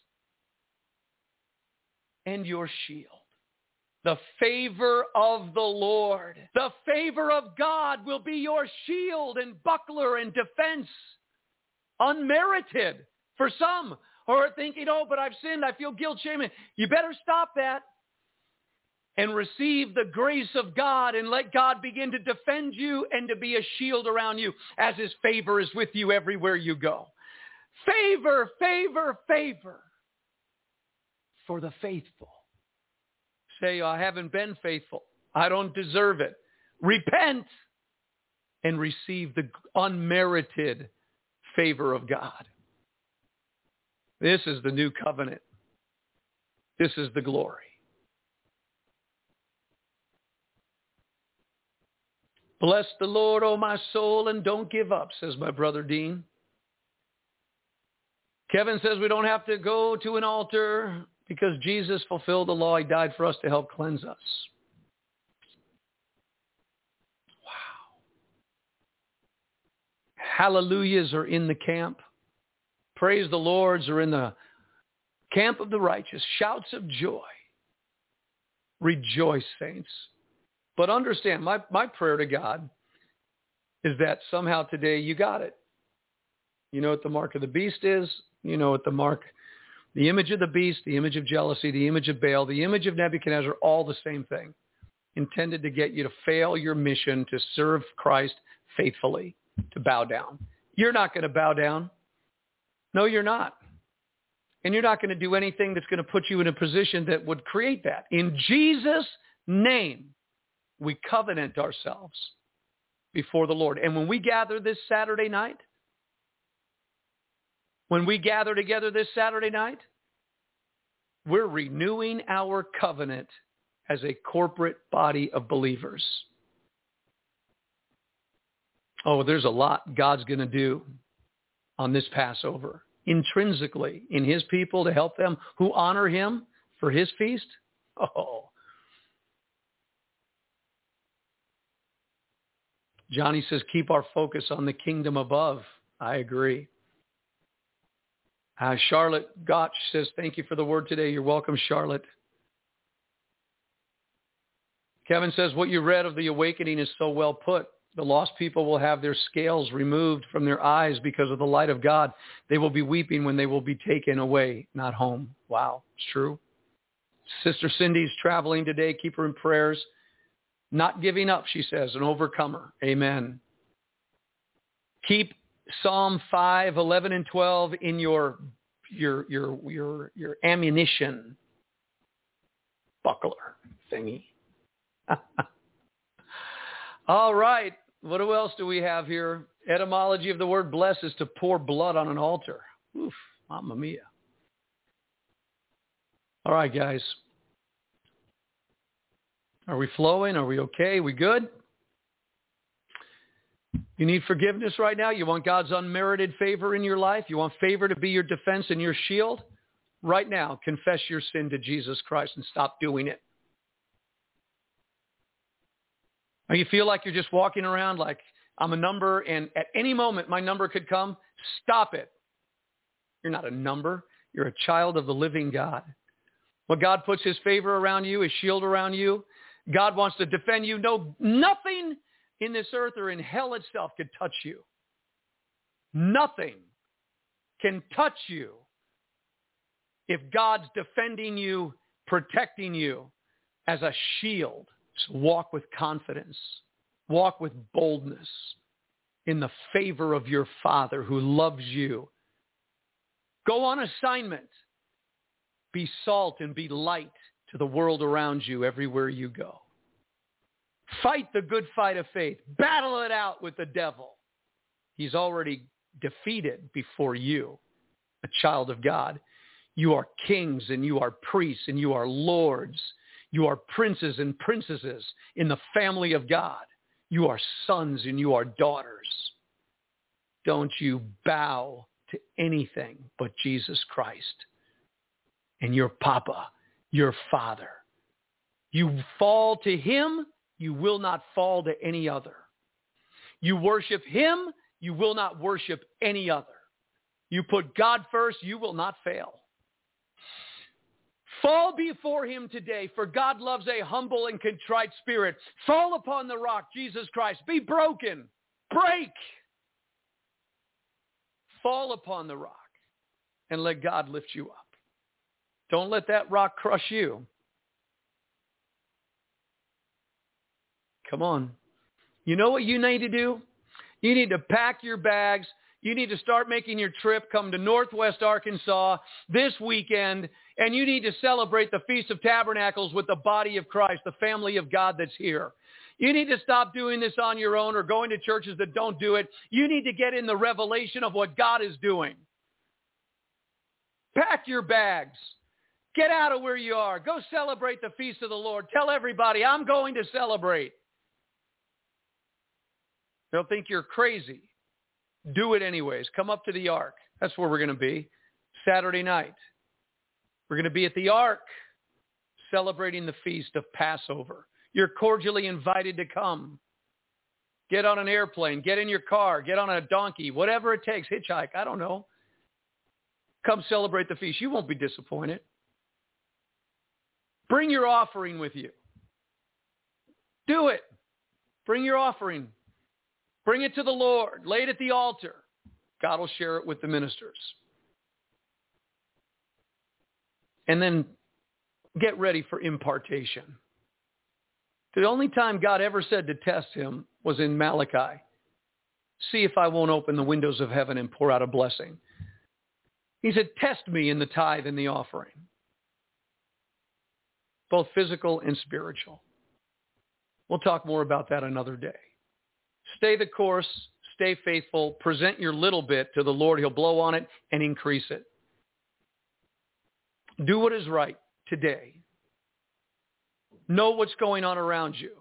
D: and your shield. The favor of the Lord, the favor of God will be your shield and buckler and defense. Unmerited for some who are thinking, oh, but I've sinned, I feel guilt, shame. You better stop that and receive the grace of God and let God begin to defend you and to be a shield around you as his favor is with you everywhere you go. Favor, favor, favor for the faithful. Say, I haven't been faithful. I don't deserve it. Repent and receive the unmerited favor of God. This is the new covenant. This is the glory. Bless the Lord, O my soul, and don't give up, says my brother Dean. Kevin says we don't have to go to an altar because Jesus fulfilled the law. He died for us to help cleanse us. Wow. Hallelujahs are in the camp. Praise the Lords are in the camp of the righteous. Shouts of joy. Rejoice, saints. But understand, my, my prayer to God is that somehow today you got it. You know what the mark of the beast is. You know what the mark, the image of the beast, the image of jealousy, the image of Baal, the image of Nebuchadnezzar, all the same thing. Intended to get you to fail your mission to serve Christ faithfully, to bow down. You're not going to bow down. No, you're not. And you're not going to do anything that's going to put you in a position that would create that. In Jesus' name, we covenant ourselves before the Lord. And when we gather this Saturday night, when we gather together this Saturday night, we're renewing our covenant as a corporate body of believers. Oh, there's a lot God's going to do on this Passover, intrinsically in his people to help them who honor him for his feast. Oh, Johnny says, keep our focus on the kingdom above. I agree. Uh, Charlotte Gotch says, thank you for the word today. You're welcome, Charlotte. Kevin says, what you read of the awakening is so well put. The lost people will have their scales removed from their eyes because of the light of God. They will be weeping when they will be taken away, not home. Wow, it's true. Sister Cindy's traveling today. Keep her in prayers. Not giving up, she says, an overcomer. Amen. Keep Psalm five, eleven, and twelve in your your your your your ammunition buckler thingy. All right. What else do we have here? Etymology of the word bless is to pour blood on an altar. Oof, mamma mia. All right, guys. Are we flowing? Are we okay? We good? You need forgiveness right now? You want God's unmerited favor in your life? You want favor to be your defense and your shield? Right now, confess your sin to Jesus Christ and stop doing it. Or you feel like you're just walking around like I'm a number and at any moment my number could come? Stop it. You're not a number. You're a child of the living God. When God puts his favor around you, his shield around you, God wants to defend you. No, nothing in this earth or in hell itself can touch you. Nothing can touch you if God's defending you, protecting you as a shield, so walk with confidence. Walk with boldness in the favor of your Father who loves you. Go on assignment. Be salt and be light to the world around you everywhere you go. Fight the good fight of faith. Battle it out with the devil. He's already defeated before you, a child of God. You are kings and you are priests and you are lords. You are princes and princesses in the family of God. You are sons and you are daughters. Don't you bow to anything but Jesus Christ and your Papa, your Father. You fall to him, you will not fall to any other. You worship him, you will not worship any other. You put God first, you will not fail. Fall before him today, for God loves a humble and contrite spirit. Fall upon the rock, Jesus Christ. Be broken. Break. Fall upon the rock and let God lift you up. Don't let that rock crush you. Come on. You know what you need to do? You need to pack your bags. You need to start making your trip, come to Northwest Arkansas this weekend, and you need to celebrate the Feast of Tabernacles with the body of Christ, the family of God that's here. You need to stop doing this on your own or going to churches that don't do it. You need to get in the revelation of what God is doing. Pack your bags. Get out of where you are. Go celebrate the Feast of the Lord. Tell everybody, I'm going to celebrate. They'll think you're crazy. Do it anyways. Come up to the Ark. That's where we're going to be Saturday night. We're going to be at the Ark celebrating the feast of Passover. You're cordially invited to come. Get on an airplane. Get in your car. Get on a donkey. Whatever it takes. Hitchhike. I don't know. Come celebrate the feast. You won't be disappointed. Bring your offering with you. Do it. Bring your offering. Bring it to the Lord. Lay it at the altar. God will share it with the ministers. And then get ready for impartation. The only time God ever said to test him was in Malachi. See if I won't open the windows of heaven and pour out a blessing. He said, test me in the tithe and the offering. Both physical and spiritual. We'll talk more about that another day. Stay the course, stay faithful, present your little bit to the Lord. He'll blow on it and increase it. Do what is right today. Know what's going on around you.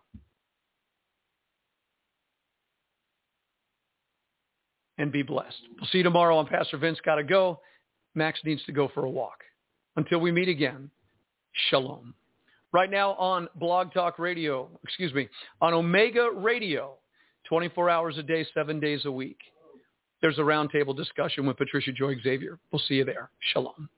D: And be blessed. We'll see you tomorrow on Pastor Vince Gotta Go. Max needs to go for a walk. Until we meet again, shalom. Right now on Blog Talk Radio, excuse me, on Omega Radio, twenty-four hours a day, seven days a week. There's a roundtable discussion with Patricia Joy Xavier. We'll see you there. Shalom.